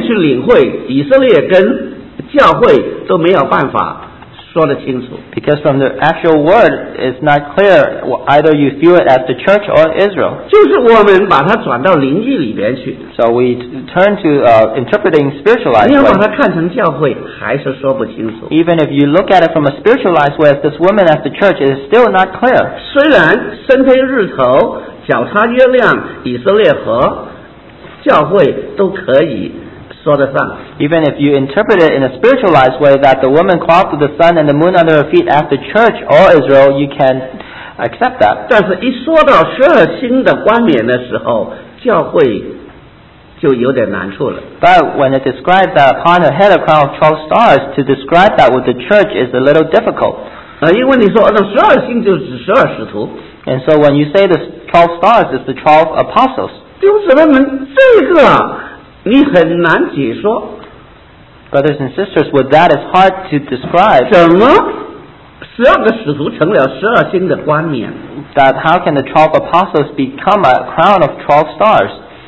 面去领会，以色列跟教会都没有办法说得清楚。 Because from the actual word, it's not clear either you view it as the church or Israel. 就是我们把它转到灵意里边去， So we turn to uh, interpreting 你 spiritualized 要把 way. 它看成教会，还是说不清楚。 Even if you look at it from a spiritualized way, as this woman as the church, it is still not clear. 虽然身推日头，脚踏月亮，以色列和教会都可以说得上。 Even if you interpret it in a spiritualized way, that the woman clothed with the sun and the moon under her feet as the church or Israel, you can accept that. 但是，一说到十二星的冠冕的时候，教会就有点难处了。 But when it describes that upon her head a crown of twelve stars, to describe that with the church is a little difficult. 啊，因为你说那十二星就指十二使徒， And so when you say the twelve stars, it's the twelve apostles. 弟兄姊妹们，这个你很难解说。 Brothers and sisters, with that it's hard to describe 怎么十二个使徒成了十二星的冠冕？ that how can the twelve apostles become a crown of twelve stars?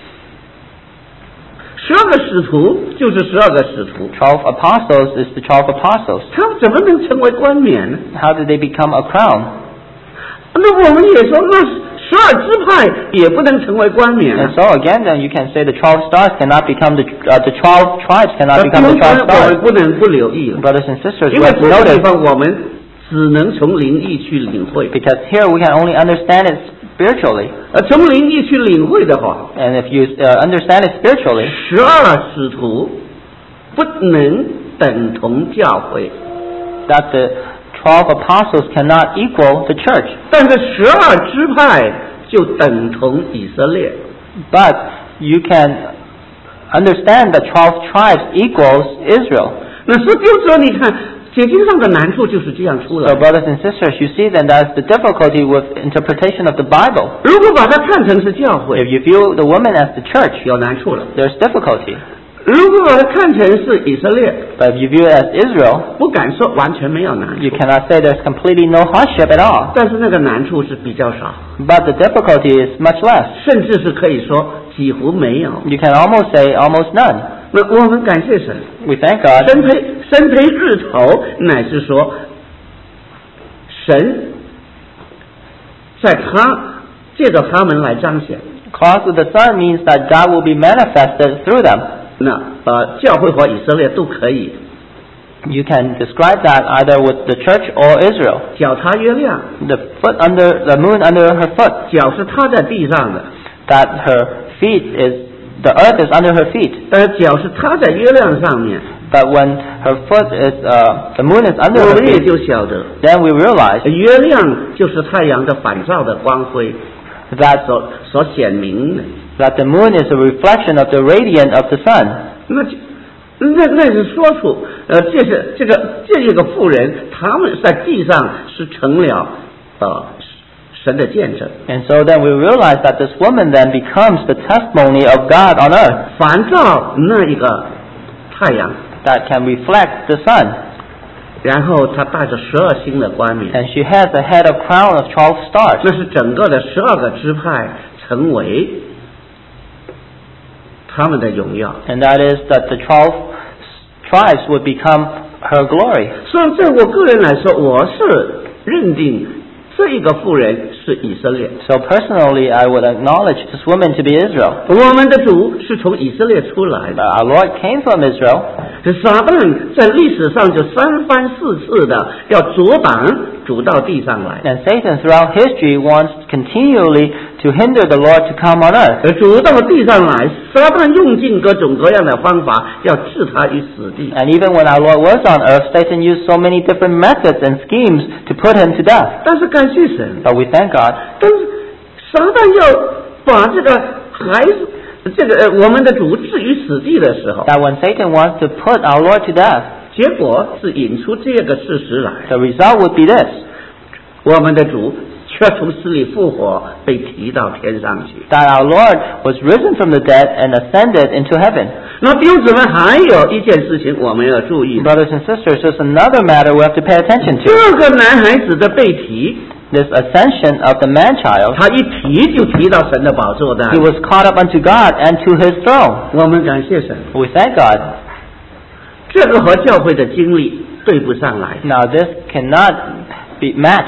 十二个使徒就是十二个使徒， twelve apostles is the twelve apostles. 他们怎么能成为冠冕呢？ How did they become a crown? 那我们也说，那十二支派也不能成为冠冕啊 And。so again, then you can say the twelve stars cannot become the uh, the twelve tribes cannot 那 become the 我 twelve 们 stars. 不能不留意了， Brothers and sisters, 因 we 为 have 这 to 个地 notice 方我们只能从灵意去领会。 because here we can only understand it spiritually. 呃，从灵意去领会的话， And if you uh, understand it spiritually, 十二使徒不能等同教会， that the twelve apostles cannot equal the church. 但是十二支派就等同以色列。 But you can understand that twelve tribes equals Israel. 那所以就是说，你看解经上的难处就是这样出来 So。brothers and sisters, you see then that's the difficulty with interpretation of the Bible. 如果把它看成是教 If 会， you view the woman as the church, 有难处了； there's difficulty. 如果把它看成是以色列， But if you view it as Israel, 不敢说完全没有难 you 处， cannot say there's completely no hardship at all. 但是那个难处是比较少， But the difficulty is much less. 甚至是可以说几乎没有。 You can almost say almost none. 那我们感谢神， We thank God 身推身推日头，乃是说神在他借着他们来彰显。 cross with the sun means that God will be manifested through them. 那呃，教会和以色列都可以 You can describe that either with the church or Israel. 脚踏月亮， The foot under the moon under her foot, 脚是踏在地上的， that her feet is the earth is under her feet. 但是脚是踏在月亮上面， But when her foot is uh, the moon is under 我 her 们也 feet, 就晓得， then we realize 月亮就是太阳的反照的光辉 that 所所显明的。 that the moon is a reflection of the radiant of the sun. 那就那那是说出，呃，这是这个这一个妇人，他们在地上是成了呃神的见证， And so then we realize that this woman then becomes the testimony of God on earth 反照那一个太阳， that can reflect the sun. 然后她带着十二星的冠冕， And she has a head of crown of twelve stars. 那是整个的十二个支派成为他们的荣耀。 And that is that the twelve tribes would become her glory. 所以，在我个人来说，我是认定这一个妇人是以色列。 So personally, I would acknowledge this woman to be Israel. 我们的主是从以色列出来 That 的。 our Lord came from Israel. 这撒旦在历史上就三番四次的要阻挡主到地上来， And Satan throughout history wants continually to hinder the Lord to come on earth. 而主到地上来，撒旦用尽各种各样的方法要置他于死地。 And even when our Lord was on earth, Satan used so many different methods and schemes to put him to death. 但是感谢神， But we thank God 但是撒旦要把这个孩子，这个呃我们的主置于死地的时候， that when Satan wants to put our Lord to death, 结果是引出这个事实来， the result would be this, 我们的主却从死里复活，被提到天上去。 that our Lord was risen from the dead and ascended into heaven. 那弟兄姊妹，还有一件事情我们要注意， Brothers and sisters, there's another matter we have to pay attention to. 这个男孩子的被提， this ascension of the man-child, 他一提就提到神的宝座的。 he was caught up unto God and to his throne. 我们感谢神， We thank God. 这个和教会的经历对不上来， Now this cannot be match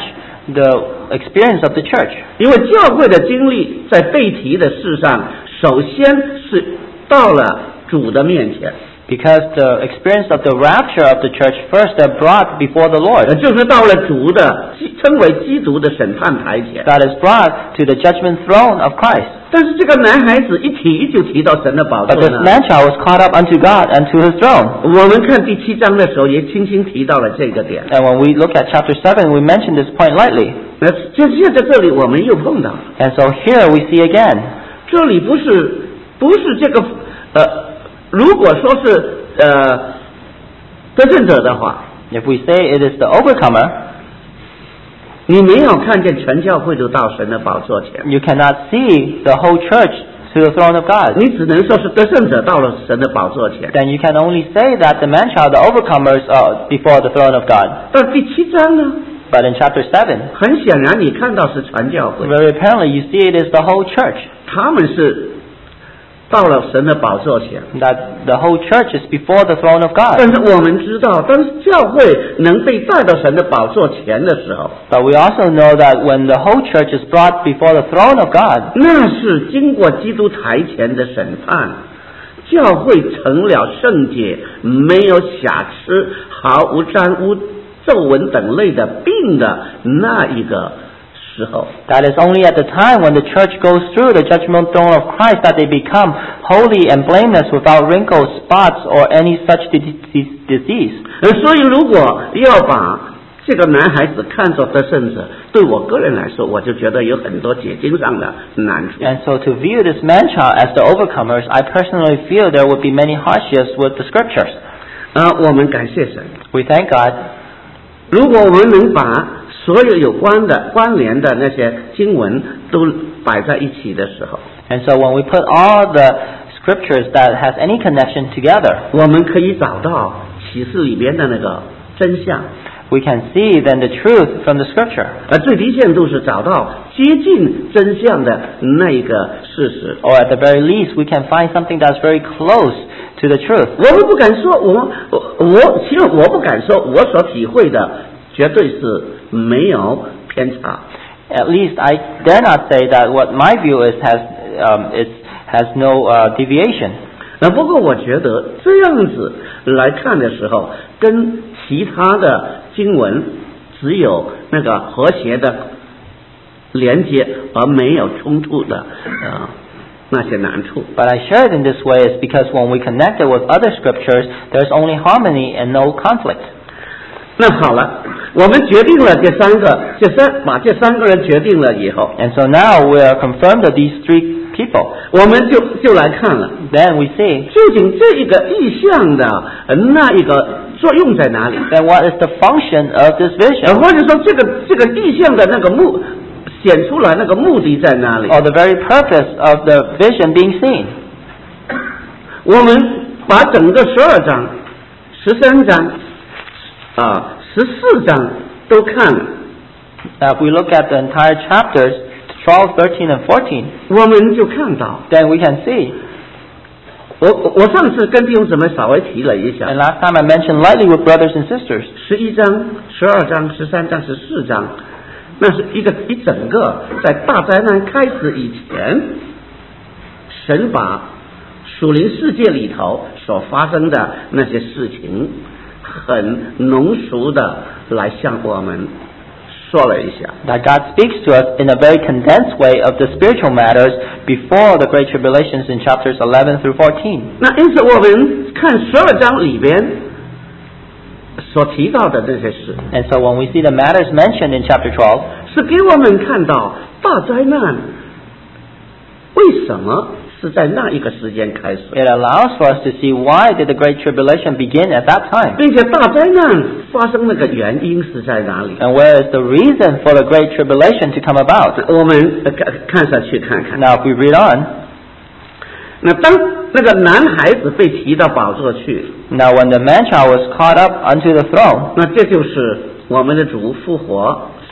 the experience of the church. 因为教会的经历在被提的事上，首先是到了主的面前， Because the experience of the rapture of the church first are brought before the Lord. 呃就是到了主的称为基督的审判台前。 That is brought to the judgment throne of Christ. 但是这个男孩子一提就提到神的宝 But 座 this 呢。 man-child was caught up unto God and to his throne. 我们看第七章的时候，也轻轻提到了这个点。 And when we look at chapter seven, we mention this point lightly. 那就现在这里我们又碰到， And so here we see again, 这里不是不是这个呃，如果说是呃得胜者的话， if we say it is the overcomer, 你没有看见全教会都到神的宝座前， you cannot see the whole church to the throne of God. 你只能说是得胜者到了神的宝座前。 Then you can only say that the man-child, the overcomers, are before the throne of God. 但第七章呢， But in chapter seven, 很显然你看到是全教会， very apparently you see it is the whole church. 他们是到了神的宝座前。 That the whole church is before the throne of God. 但是我们知道，当教会能被带到神的宝座前的时候， But we also know that when the whole church is brought before the throne of God, 那是经过基督台前的审判，教会成了圣洁，没有瑕疵，毫无沾污、皱纹等类的病的那一个时候。 that is only at the time when the church goes through the judgment throne of Christ that they become holy and blameless without wrinkles, spots, or any such di- di- disease. 呃，所以如果要把这个男孩子看作得胜者，对我个人来说，我就觉得有很多解经上的难处。 And so to view this man-child as the overcomers, I personally feel there would be many hardships with the scriptures. 啊、我们感谢神。 We thank God. 如果我们能把所有有关的、关联的那些经文都摆在一起的时候， And so when we put all the scriptures that has any connection together, 我们可以找到启示里边的那个真相。 we can see then the truth from the scripture. 呃，最低限度是找到接近真相的那一个事实。 Or at the very least, we can find something that's very close to the truth. 我们不敢说，我我我，其实我不敢说，我所体会的绝对是没有偏差。 At least I dare not say that what my view is has um, is has no uh, deviation. 呃，不过我觉得这样子来看的时候，跟其他的经文只有那个和谐的连接，而没有冲突的呃那些难处。 But I share it in this way is because when we connect it with other scriptures, there's only harmony and no conflict. 那好了，我们决定了这三个，这三把这三个人决定了以后， And so now we are confirmed of these three people. 我们就就来看了， Then we see, 究竟这一个意象的呃那一个作用在哪里？ then what is the function of this 呃， vision? 或者说这个这个意象的那个目显出来那个目的在哪里？ Or the very purpose of the vision being seen? 我们把整个十二章、十三章啊、十四章都看了， Now if we look at the entire chapters, twelve, thirteen, and fourteen, 我们就看到， then we can see. 我我我上次跟弟兄姊妹稍微提了一下 And，last time I mentioned lightly with brothers and sisters, 十一章、十二章、十三章、十四章，那是一个一整个在大灾难开始以前，神把属灵世界里头所发生的那些事情，很浓熟的来向我们说了一下。 that God speaks to us in a very condensed way of the spiritual matters before the Great Tribulations in chapters eleven through fourteen. 那因此我们看十二章里边所提到的这些事， And so when we see the matters mentioned in chapter twelve, 是给我们看到大灾难为什么是在那一个时间开始， it allows for us to see why did the Great Tribulation begin at that time, 并且大灾难发生那个原因是在哪里？ and where is the reason for the Great Tribulation to come about. 我们呃看看下去看看。 Now if we read on, 那当那个男孩子被提到宝座去， now when the man-child was caught up unto the throne, 那这就是我们的主复活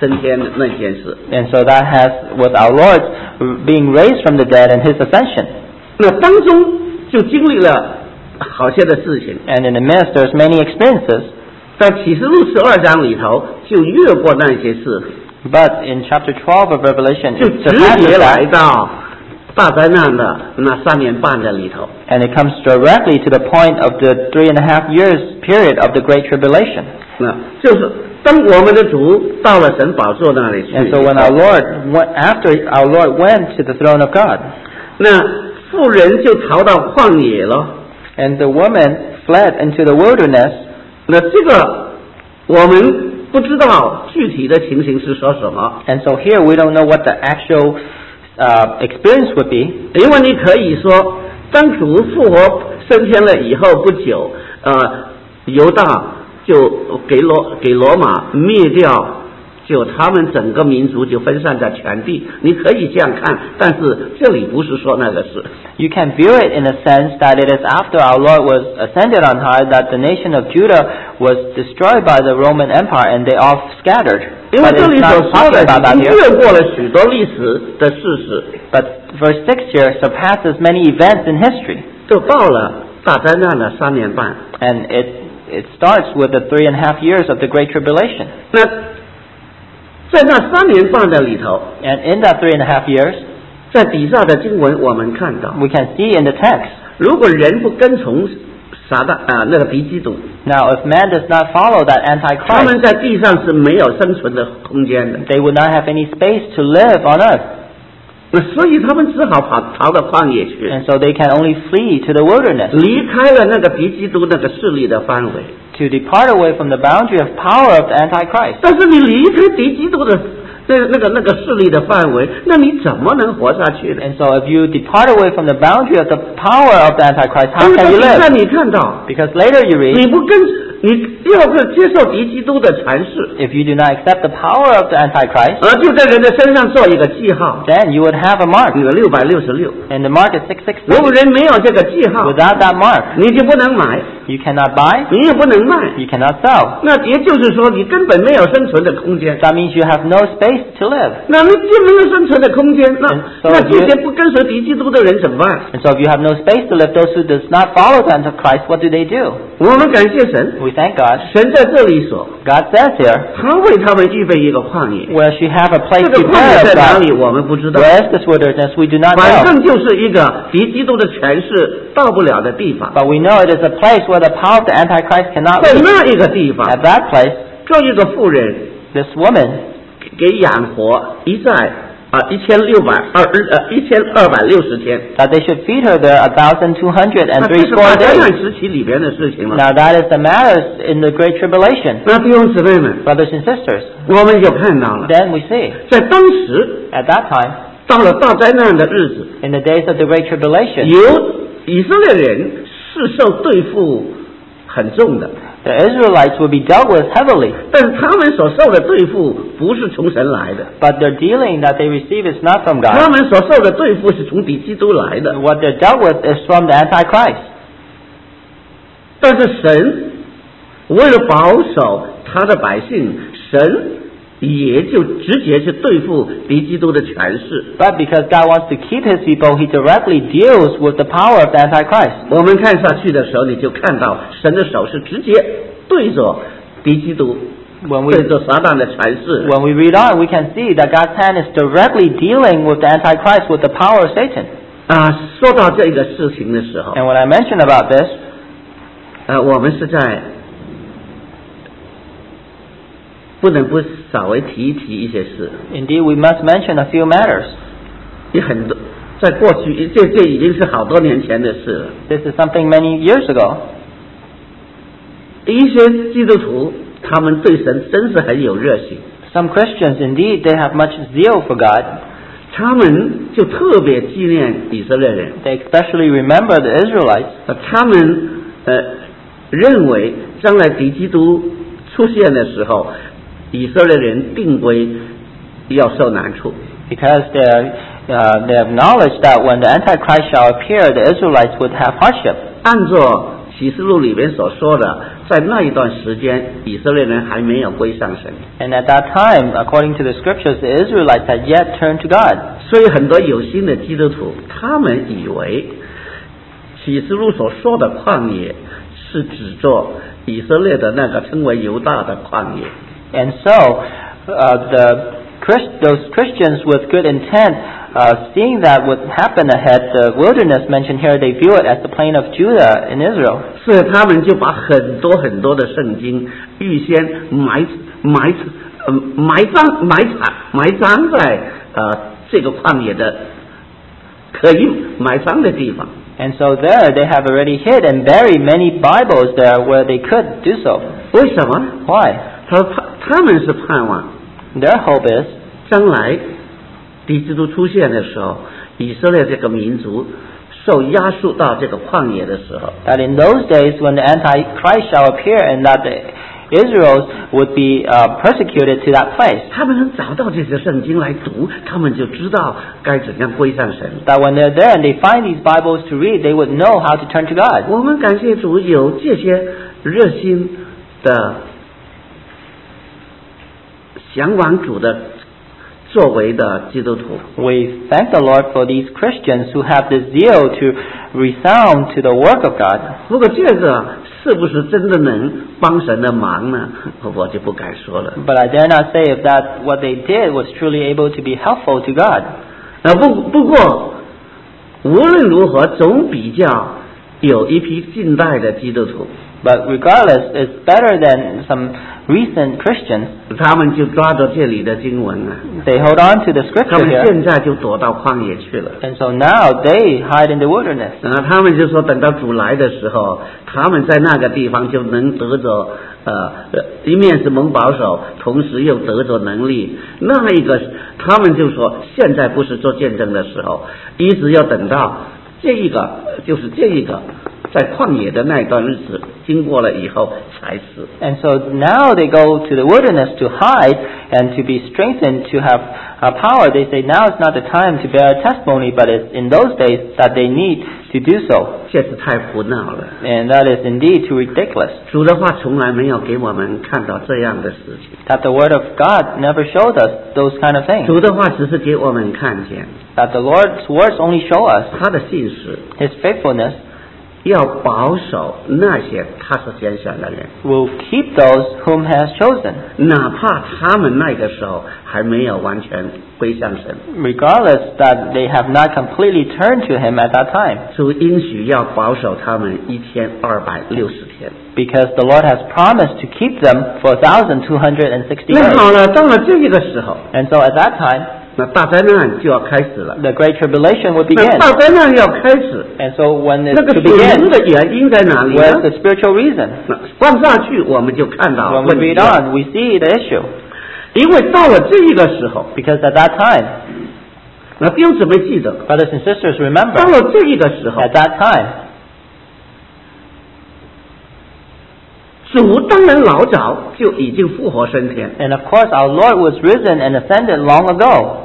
升天的那件事。 And so that has with our Lord being raised from the dead and His ascension. 那当中就经历了好些的事情， And in the midst, there's many experiences. 在启示录十二章里头就越过那些事， But in chapter twelve of Revelation, 就 it 直 surpasses 接来 that, 到大灾难的那三年半的里头。 and it comes directly to the point of the three and a half years period of the Great Tribulation. 那就是当我们的主到了神宝座那里去， And so when our Lord, went, after our Lord went to the throne of God, 那妇人就逃到旷野了。 and the woman fled into the wilderness, 那这个我们不知道具体的情形是说什么， and so here we don't know what the actual uh, experience would be. 因为你可以说，当主复活升天了以后不久，呃，犹大就给罗给罗马灭掉，就他们整个民族就分散在全地。你可以这样看，但是这里不是说那个事。 You can view it in a sense that it is after our Lord was ascended on high that the nation of Judah was destroyed by the Roman Empire and they all scattered. 因为 But 这 it's 里所 not 说 talking 的 about that 已经 here. 越过了许多历史的事实， But verse six here surpasses many events in history. 就到了大灾难的三年半。 And it, it starts with the three and a half years of the Great Tribulation. 那在那三年半的里头， And in that three and a half years, 在底下的经文我们看到， we can see in the text, 如果人不跟从撒旦啊那个敌基督， now if man does not follow that 他 Antichrist, 们在地上是没有生存的空间的。 they would not have any space to live on earth. 那所以他们只好跑逃到旷野去， And so they can only flee to the wilderness, 离开了那个敌基督那个势力的范围。 to depart away from the boundary of power of the Antichrist. 但是你离开敌基督的那那个那个势力的范围，那你怎么能活下去呢？ And so if you depart away from the boundary of the power of the Antichrist, 因 how 为在 can you 底下 live? 你看到， Because later you 你 read, 不跟你要是接受敌基督的阐释， if you do not accept the power of the Antichrist, 而就在人的身上做一个记号， then you would have a mark. 那个六百六十六。 And the mark is six six 如果 six. 人没有这个记号， Without that mark, 你就不能买， you cannot buy, 你也不能卖。 you cannot sell. 那也就是说，你根本没有生存的空间。 That means you have no space to live. 那你既没有生存的空间，那 And so 那 if 这 you- 些不跟随敌基督的人怎么办？ And so if you have no space to live, those who does not follow the Antichrist, what do they do? 我们感谢神， We thank God. 神在这里说， God says here, 他为他们预备一个旷野。 where she have a place 这个旷野 prepared 在 of 哪 God. 里，我们不知道。 Where is this wilderness? We do not 反 know. 正就是一个敌基督的权势到不了的地方。 But we know it is a place where the power of the Antichrist cannot 在 reach. 那一个地方， At that place, 这一个妇人 this woman 给养活一在啊一千六百二呃一千二百六十天。 that they should feed her there a thousand two hundred 那 and 这 three 是大 score 灾难 days. 时期里边的事情了。 Now that is the matters in the Great Tribulation, 那弟兄姊妹们， brothers and sisters. 我们就看到了， Then we see, 在当时 at that time, 到了大灾难的日子， in the days of the Great Tribulation, 有以色列人是受对付很重的， the Israelites will be dealt with heavily, 但是他们所受的对付不是从神来的， but their dealing that they receive is not from 他 God. 们所受的对付是从敌基督来的。 What they're dealt with is from the Antichrist. 但是神为了保守他的百姓，神也就直接去对付敌基督的权势。 But because God wants to keep His people, He directly deals with the power of the Antichrist. 我们看下去的时候，你就看到神的手是直接对着敌基督， When we 对着撒旦的权势。 when we read on, we can see that God's hand is directly dealing with the Antichrist with the power of Satan. 啊，说到这个事情的时候， And when I mention about this, 呃，我们是在不能不稍微提一提一些事。 indeed, we must mention a few matters. 也很多，在过去，这这已经是好多年前的事了。 This is something many years ago. 一些基督徒，他们对神真是很有热心， Some Christians, indeed, they have much zeal for God. 他们就特别纪念以色列人， They especially remember the Israelites. 呃他们呃认为将来敌基督出现的时候，以色列人定规要受难处。 Because they uh, they have knowledge that when the Antichrist shall appear, the Israelites would have hardship. 按照启示录里面所说的， 在那一段时间，以色列人还没有归向神。 And at that time, according to the scriptures, the Israelites had yet turned to God. 所以很多有心的基督徒，他们以为启示录所说的旷野是指着以色列的那个称为犹大的旷野。 And so, uh, the Christ, those Christians with good intent, uh, seeing that what happened ahead, the wilderness mentioned here, they view it as the plain of Judah in Israel. 所以他们就把很多很多的圣经预先埋埋呃埋葬埋藏埋葬在呃这个旷野的可以埋葬的地方。 And so there they have already hid and buried many Bibles there where they could do so. 为什么？ Why? 他他他们是盼望 Their hope is 将来敌基督出现的时候，以色列这个民族受压束到这个旷野的时候， that in those days when the Antichrist shall appear and that the Israels would be uh, persecuted to that place. 他们能找到这些圣经来读，他们就知道该怎样归向神。 That when they're there and they find these Bibles to read, they would know how to turn to God. 我们感谢主，有这些热心的向往主的作为的基督徒。 We thank the Lord for these Christians who have the zeal to resound to the work of God. 如果这个是不是真的能帮神的忙呢？我就不敢说了。 But I dare not say if that what they did was truly able to be helpful to God. 呃，不不过无论如何，总比较有一批近代的基督徒， But regardless, it's better than some recent Christians. 他们就抓着这里的经文啊， They hold on to the 他 scripture 们 here. 现在就躲到旷野去了。 And so now they hide in the wilderness. 啊，他们就说等到主来的时候，他们在那个地方就能得着呃，一面是蒙保守，同时又得着能力。那一个，他们就说现在不是做见证的时候，一直要等到这一个，就是这一个。在旷野的那一段日子经过了以后才是。 And so now they go to the wilderness to hide and to be strengthened to have uh, power. They say now is not the time to bear testimony, but it's in those days that they need to do so. 这是太胡闹了。 And that is indeed too ridiculous. 主的话从来没有给我们看到这样的事情。 That the word of God never showed us those kind of things. 主的话只是给我们看见 That the Lord's words only show us 他的信实， His faithfulness 要保守那些他所拣选的人， will keep those whom He has chosen. 哪怕他们那个时候还没有完全归向神。 Regardless that they have not completely turned to Him at that time. 主应许要保守他们一千二百六十天。 Because the Lord has promised to keep them for one thousand two hundred sixty 那 days. 好了，到了这个时候， And so at that time, 那大灾难就要开始了。 the Great Tribulation would 那 begin. 大灾难要开始， And so when it's 那个 to 属灵 begin, 的原因在哪里 where's 呢？ the spiritual reason? 那往下去我们就看到 When 问 we 题 read 了， on, we see the issue. 因为到了这一个时候， Because at that time, 那弟兄姊妹记得， brothers and sisters, 到 remember, 了这一个时候， at that time, 主当然老早就已经复活升天， and of course our Lord was risen and ascended long ago.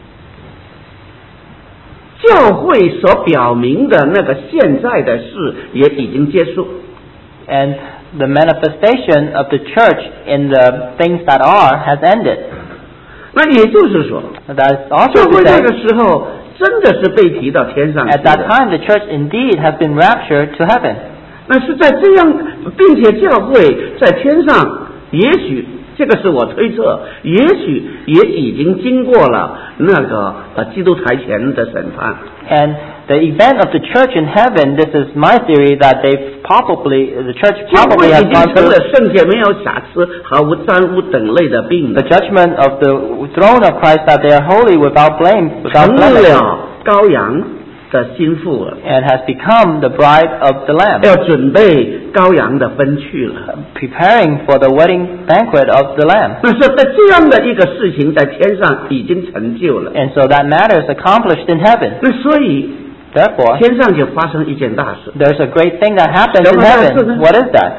教会所表明的那个现在的事也已经结束。 And the manifestation of the church in the things that are has ended. 那也就是说， That is 教 also 会 to 那 say, 个时候真的是被提到天上去 at that 的。 time the church indeed has been raptured to heaven. 那是在这样，并且教会在天上，也许这个是我推测，也许也已经经过了那个呃基督台前的审判。 And the event of the church in heaven, this is my theory, that they've probably, the church 教会 probably 已 has 经 gone 成 through 了圣洁，没有瑕疵，毫无沾污等类的病 the 的， judgment of the throne of Christ, that they are holy without blame, 成 without blemish, 了羔羊的心腹了， and has become the bride of the Lamb, 要准备羔羊的分去了。 preparing for the wedding banquet of the Lamb. 那是在这样的一个事情在天上已经成就了， And so that matter is accomplished in heaven. 那所以 Therefore, 天上就发生一件大事。 there's a great thing that happens in 什么大事呢？ heaven. What is that?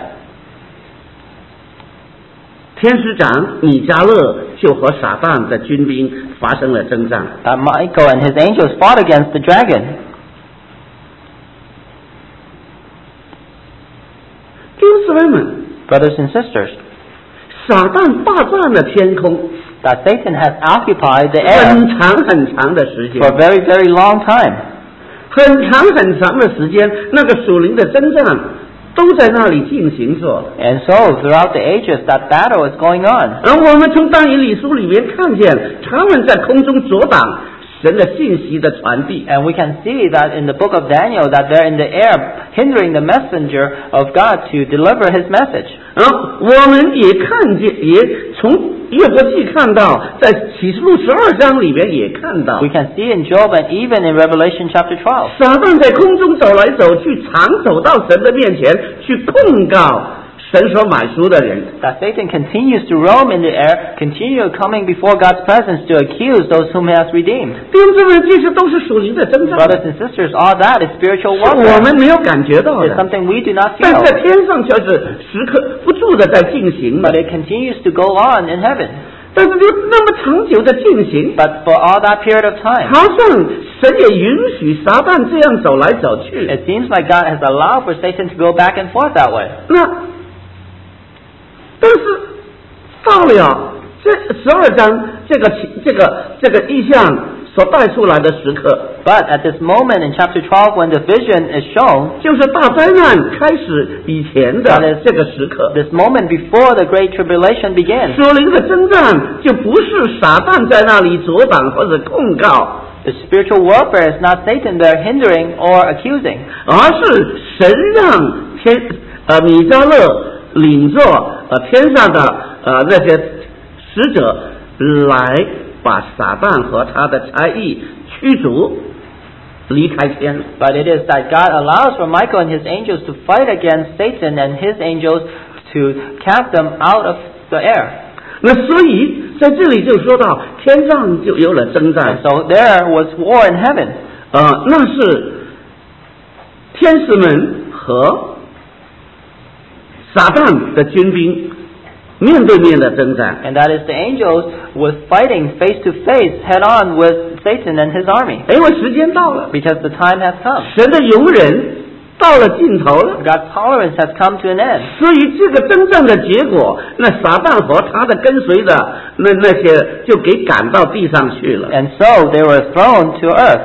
天使长米迦勒就和撒旦的军兵发生了征战。 That Michael and his angels fought against the dragon. 弟兄姊妹们， Brothers and sisters, 撒旦霸占了天空 that Satan has occupied the 很 air 长很长的时间， for a very, very long time. 很长很长的时间，那个属灵的征战都在那里进行着。 And so, throughout the ages, that battle is going on. 而我们从但以理书里面看见，他们在空中阻挡神的信息的传递。 And we can see that in the book of Daniel, that they're in the air, hindering the messenger of God to deliver his message. 而我们也看见，也从约伯记看到，在启示录十二章里面也看到 We，can see in Job and even in Revelation chapter twelve. 撒旦在空中走来走去，常走到神的面前去控告神所买赎的人。 That Satan continues to roam in the air, continue coming before God's presence to accuse those whom he has redeemed. 弟兄姊妹，这些都是属灵的征战， Brothers and sisters, all that is spiritual 是我 warfare. 们没有感觉到 It's 的， something we do not 但 feel, 在天上却是时刻不住的在进行 but 的。 it continues to go on in heaven. 但是就那么长久的进行， But for all that period of time, 好像神也允许撒旦这样走来走去。 it seems like God has allowed for Satan to go back and forth that way. 那但是到了这十二章这个这个这个意象所带出来的时刻， But at this moment in chapter twelve, when the vision is shown, 就是大灾难开始以前的这个时刻， this moment before the great tribulation begins, 属灵的征战就不是撒旦在那里阻挡或者控告， the spiritual warfare is not Satan there hindering or accusing, 而是神让天呃米迦勒领着呃天上的呃那些使者来把撒旦和他的差役驱逐离开天。 but it is that God allows for Michael and his angels to fight against Satan and his angels to cast them out of the air. 那所以在这里就说到天上就有了征战 And，so there was war in heaven. 呃，那是天使们和撒旦的军兵面对面的征战。 And that is the angels was fighting face to face, head on with Satan and his army. 因为时间到了， Because the time has come. 神的容忍到了尽头了， God's tolerance has come to an end. 所以这个征战的结果，那撒旦和他的跟随的那那些就给赶到地上去了。 And so they were thrown to earth.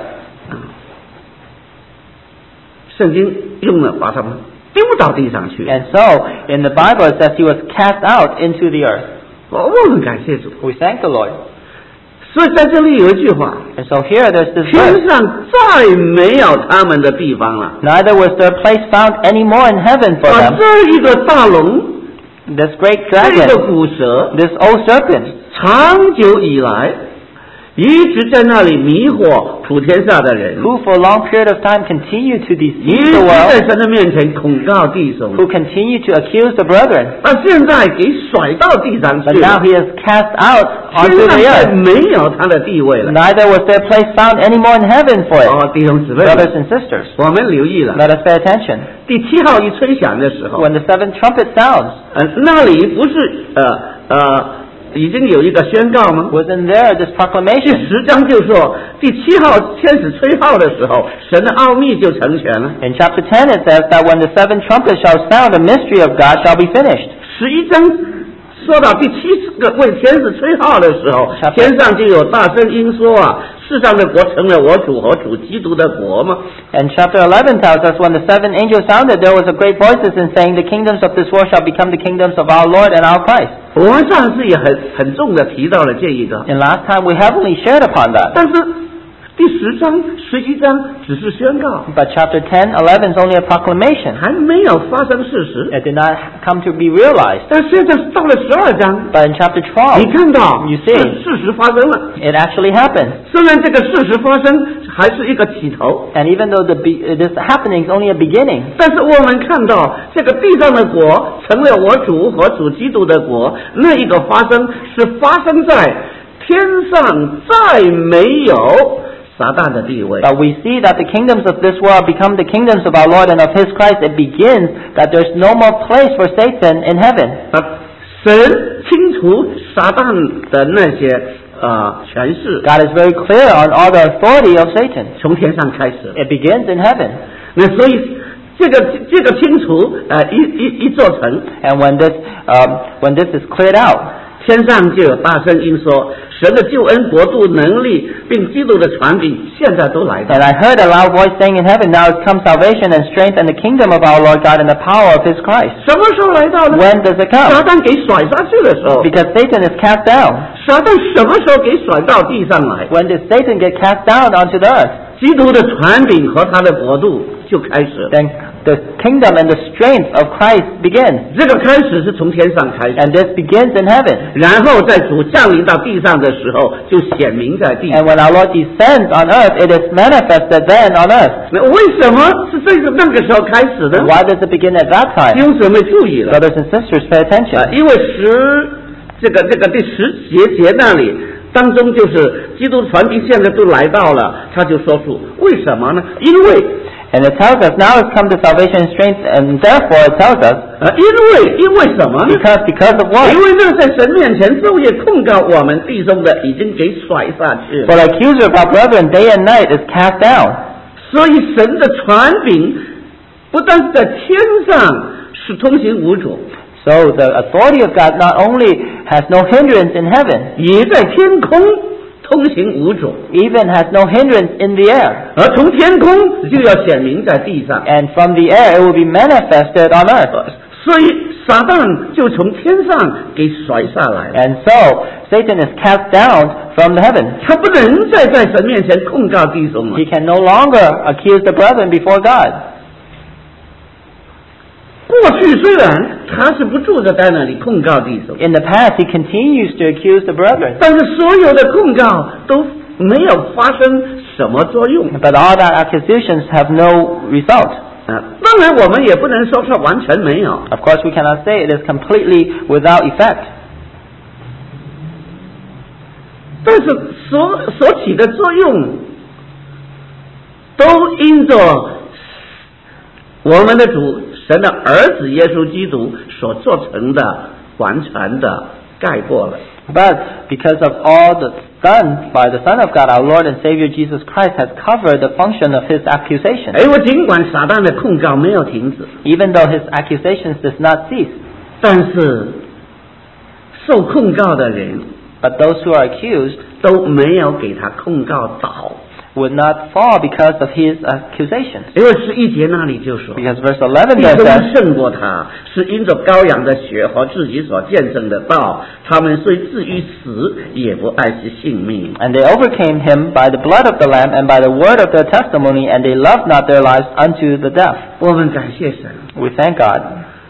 圣经用了把他们丢到地上去。 And so in the Bible it says he was cast out into the earth. 我们感谢主。 We thank the Lord. 所以在这里有一句话， And so here there's this 天 verse. 上再没有他们的地方了。 Neither was there a place found any more in heaven for 啊， them. 这一个大龙， This great 这一个 dragon, 古蛇， this old serpent, 长久以来一直在那里迷惑普天下的人， who for a long period of time continued to 一 deceive 直 the 在 world, 神的面前控告弟兄， who continued to accuse the brethren. 而现在给甩到地上 But 去 now 了， he is cast out 天 onto 上 the 再 earth. 没有他的地位了。 Neither was there a place found any more in heaven for it. 哦，弟兄姊妹， Brothers and sisters, 我们留意了， let us pay attention. 第七号一吹响的时候， When the seventh trumpet sounds, 呃，那里不是呃呃已经有一个宣告吗？ wasn't there this 第 proclamation? 十章就说，第七号天使吹号的时候，神的奥秘就成全了。 In chapter ten it says that when the seventh trumpet shall sound, the mystery of God shall be finished. 十一章说到第七个为天使吹号的时候，天上就有大声音说啊，世上的国成了我主和主基督的国嘛。 And chapter eleven tells us when the seven angels sounded, there was a great voices in saying, the kingdoms of this world shall become the kingdoms of our Lord and our Christ. 我们上次也很很重的提到了这一个， And last time we heavily shared upon that. 但是第十章、十一章只是宣告， But chapter ten, eleven is only a proclamation. 还没有发生事实。 It did not come to be realized. 但现在到了十二章， But in chapter 你 twelve, 看到 You see. 事事实发生了。 it actually happened. 虽然这个事实发生还是一个起头， And even though the be- this happening is only a beginning, 但是我们看到这个地上的国成了我主和主基督的国，那一个发生是发生在天上再没有撒旦的地位。 but we see that the kingdoms of this world become the kingdoms of our Lord and of His Christ. It begins that there's no more place for Satan in heaven. 啊，神清除撒旦的那些呃权势， God is very clear on all the authority of Satan. 从天上开始。 It begins in heaven. 那所以这个这个清除呃一一一做成 And when this, um, when this is cleared out, 天上就有大声音说，神的救恩、国度、能力，并基督的权柄，现在都来到。 and I heard a loud voice saying in heaven, Now has come salvation and strength and the kingdom of our Lord God and the power of His Christ. 什么时候来到呢？ When does it 撒 come? 旦给甩下去的时候。 Because Satan is cast down. 撒旦什么时候给甩到地上来？ When did Satan get cast down onto the earth? 基督的权柄和他的国度就开始了。 Then the kingdom and the strength of Christ begins. 这个开始是从天上开始， And this begins in heaven. 然后在主降临到地上的时候，就显明在地上。 And when our Lord descends on earth, it is manifested then on earth. 那为什么是这个那个时候开始呢？ Why does it begin at that 弟 time? 兄姊妹注意了， Brothers and sisters, pay 啊， attention. 因为十这个这个第十节节那里当中就是基督传递现在都来到了，他就说出为什么呢？因为 And it tells us, now has come to salvation and strength, and therefore it tells us, 啊，因为因为什么呢？ because, because of 因 what? 为那在神面前昼夜控告我们弟兄的已经给甩下去了， For the accuser of our brethren day and night is cast down. 所以神的权柄不但是在天上是通行无阻， So the authority of God not only has no hindrance in heaven, 也在天空通行无阻， even has no hindrance in the air. 而从天空就要显明在地上， And from the air it will be manifested on earth. 所以撒旦就从天上给甩下来了。 And so Satan is cast down from the heaven. 他不能再在神面前控告弟兄了。 He can no longer accuse the brethren before God. 过去虽然他是不住着在那里控告弟兄， In the past he continues to accuse the brethren. 但是所有的控告都没有发生什么作用。 But all that accusations have no result. 啊，当然我们也不能说是完全没有， Of course we cannot say it is completely without effect. 但是所所起的作用，都因着我们的主神的儿子耶稣基督所做成的完全的盖过了。 But because of all that's done by the Son of God, our Lord and Savior Jesus Christ has covered the function of His accusation. 因为尽管撒旦的控告没有停止， Even though His accusations does not cease. 但是受控告的人 But those who are accused 都没有给他控告倒。 would not fall because of His accusations. 因为十一节那里就说， Because verse eleven 弟 there 兄 says, 胜过他，是因着羔羊的血和自己所见证的道，他们虽至于死，也不爱惜性命。 And they overcame him by the blood of the Lamb and by the word of their testimony, and they loved not their lives unto the death. 我们感谢神， We thank God.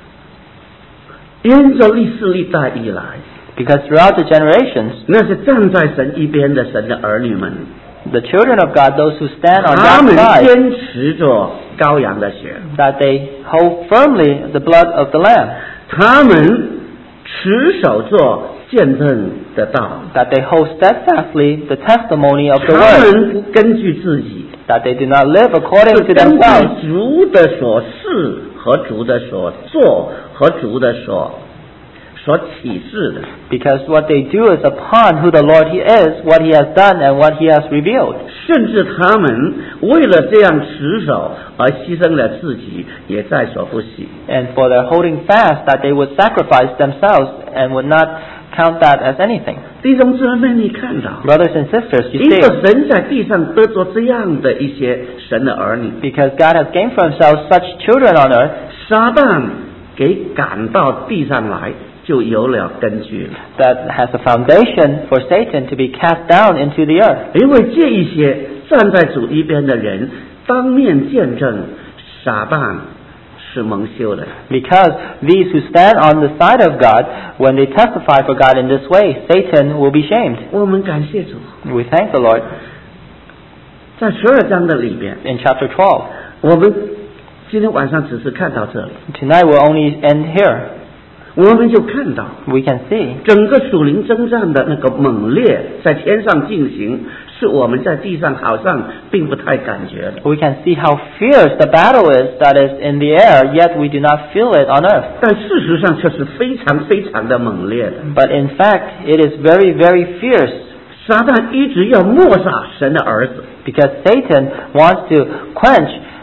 因着历世历代以来， Because throughout the generations, 那是站在神一边的神的儿女们， the children of God, those who stand on 他 God's 们 side, 坚持着羔羊的血， that they hold firmly the blood of the Lamb, 他们持守着见证的道， that they hold steadfastly the testimony of the 他 word, 们不根据自己， that they do not live according 是 to 根 themselves, 据主的所事和主的所做和主的所所启示的。 because what they do is upon who the Lord He is, what He has done, and what He has revealed. 甚至他们为了这样持守而牺牲了自己，也在所不惜。 And for their holding fast, that they would sacrifice themselves and would not count that as anything. 弟兄姊妹，你看到， Brothers and sisters, you 因 see, 着神在地上得着这样的一些神的儿女， because God has gained for Himself such children on earth, 撒旦给赶到地上来，就有了根据了。 that has a foundation for Satan to be cast down into the earth. 因为这一些站在主一边的人，当面见证撒旦是蒙羞的。 Because these who stand on the side of God, when they testify for God in this way, Satan will be shamed. 我们感谢主， We thank the Lord. 在十二章的里边， In chapter twelve, 我们今天晚上只是看到这里， tonight we'll only end here. 我们就看到 We can see 整个属灵征战的那个猛烈在天上进行，是我们在地上好像并不太感觉的。 we can see how fierce the battle is that is in the air, yet we do not feel it on earth. 但事实上却是非常非常的猛烈的。 But in fact, it is very, very fierce, 撒旦一直要抹杀神的儿子， because Satan wants to quench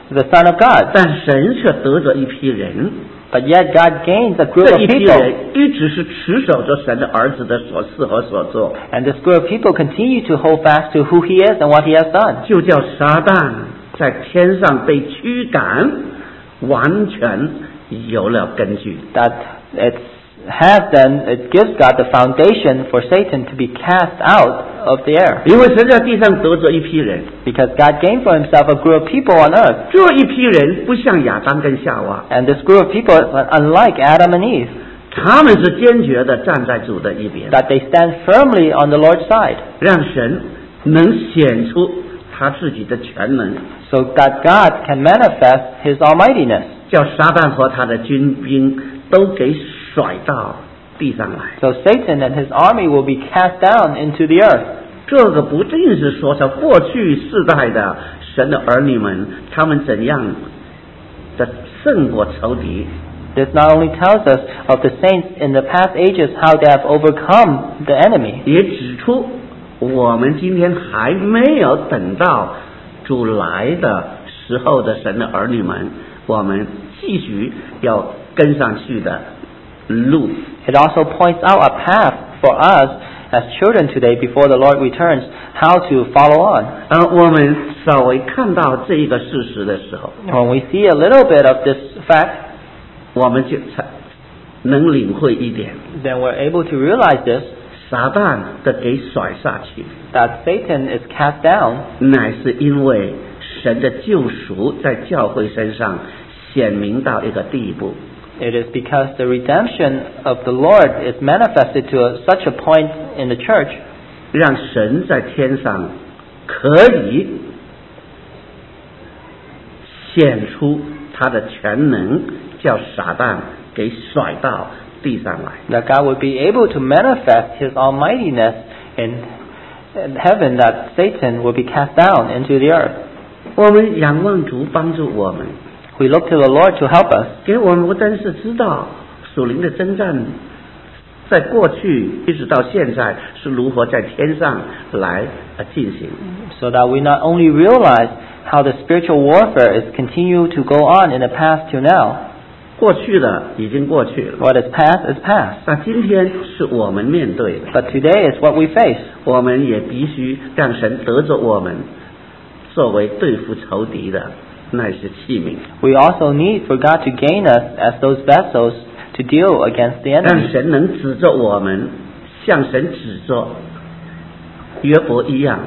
the Son of God. 但神却得着一批人， But yet God gains a group 这 of 一批 people. 人一直是持守着神的儿子的所事和所做， And this group of people continue to hold fast to who He is and what He has done. 就叫撒旦在天上被驱赶，完全有了根据。 That it has then, it gives God the foundation for Satan to be cast out of the air. 因为神在地上得着一批人， Because God gained for Himself a group of people on earth. 这一批人不像亚当跟夏娃， And this group of people, unlike Adam and Eve, 他们是坚决的站在主的一边， that they stand firmly on the Lord's side. 让神能显出他自己的全能， So that God can manifest His almightiness. 叫撒旦和他的军兵都给甩到地上来。 So Satan and his army will be cast down into the earth. 这个不仅是说着过去世代的神的儿女们，他们怎样的胜过仇敌， This not only tells us of the saints in the past ages how they have overcome the enemy, 也指出我们今天还没有等到主来的时候的神的儿女们，我们继续要跟上去的路。 it also points out a path for us as children today before the Lord returns, how to follow on. 而我们稍微看到这一个事实的时候， When we see a little bit of this fact, 我们就才能领会一点， then we're able to realize this, 撒旦的给甩下去， that Satan is cast down, 乃是因为神的救赎在教会身上显明到一个地步， it is because the redemption of the Lord is manifested to a, such a point in the church, 让神在天上可以显出他的全能，叫撒旦给甩到地上来。 that God would be able to manifest His almightiness in, in heaven, that Satan will be cast down into the earth. 我们仰望主帮助我们， We look to the Lord to help us, 给我们不单是知道属灵的征战，在过去一直到现在是如何在天上来呃进行。 so that we not only realize how the spiritual warfare is continue to go on in the past till now. 过去的已经过去了， What is past is past. 那今天是我们面对的， But today is what we face. 我们也必须让神得着我们，作为对付仇敌的那些器皿， We also need for God to gain us as those vessels to deal against the 让 enemy. 神能指着我们，向神指着约伯一样，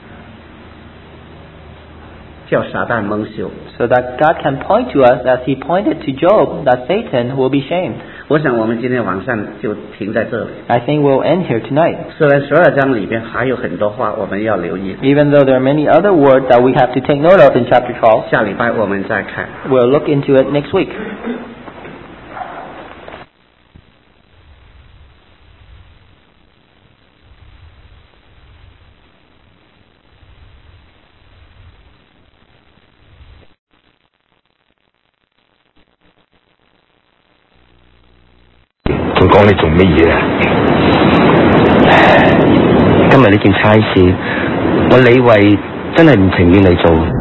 叫撒旦蒙羞。 So that God can point to us as He pointed to Job, that Satan will be shamed. 我想我们今天晚上就停在这里。 I think we'll end here tonight. 虽然十二章里边还有很多话我们要留意， Even though there are many other words that we have to take note of in chapter twelve, 下礼拜我们再看。 we'll look into it next week. 仲講你做乜嘢啊？今日呢件差事，我李慧真係唔情願嚟做。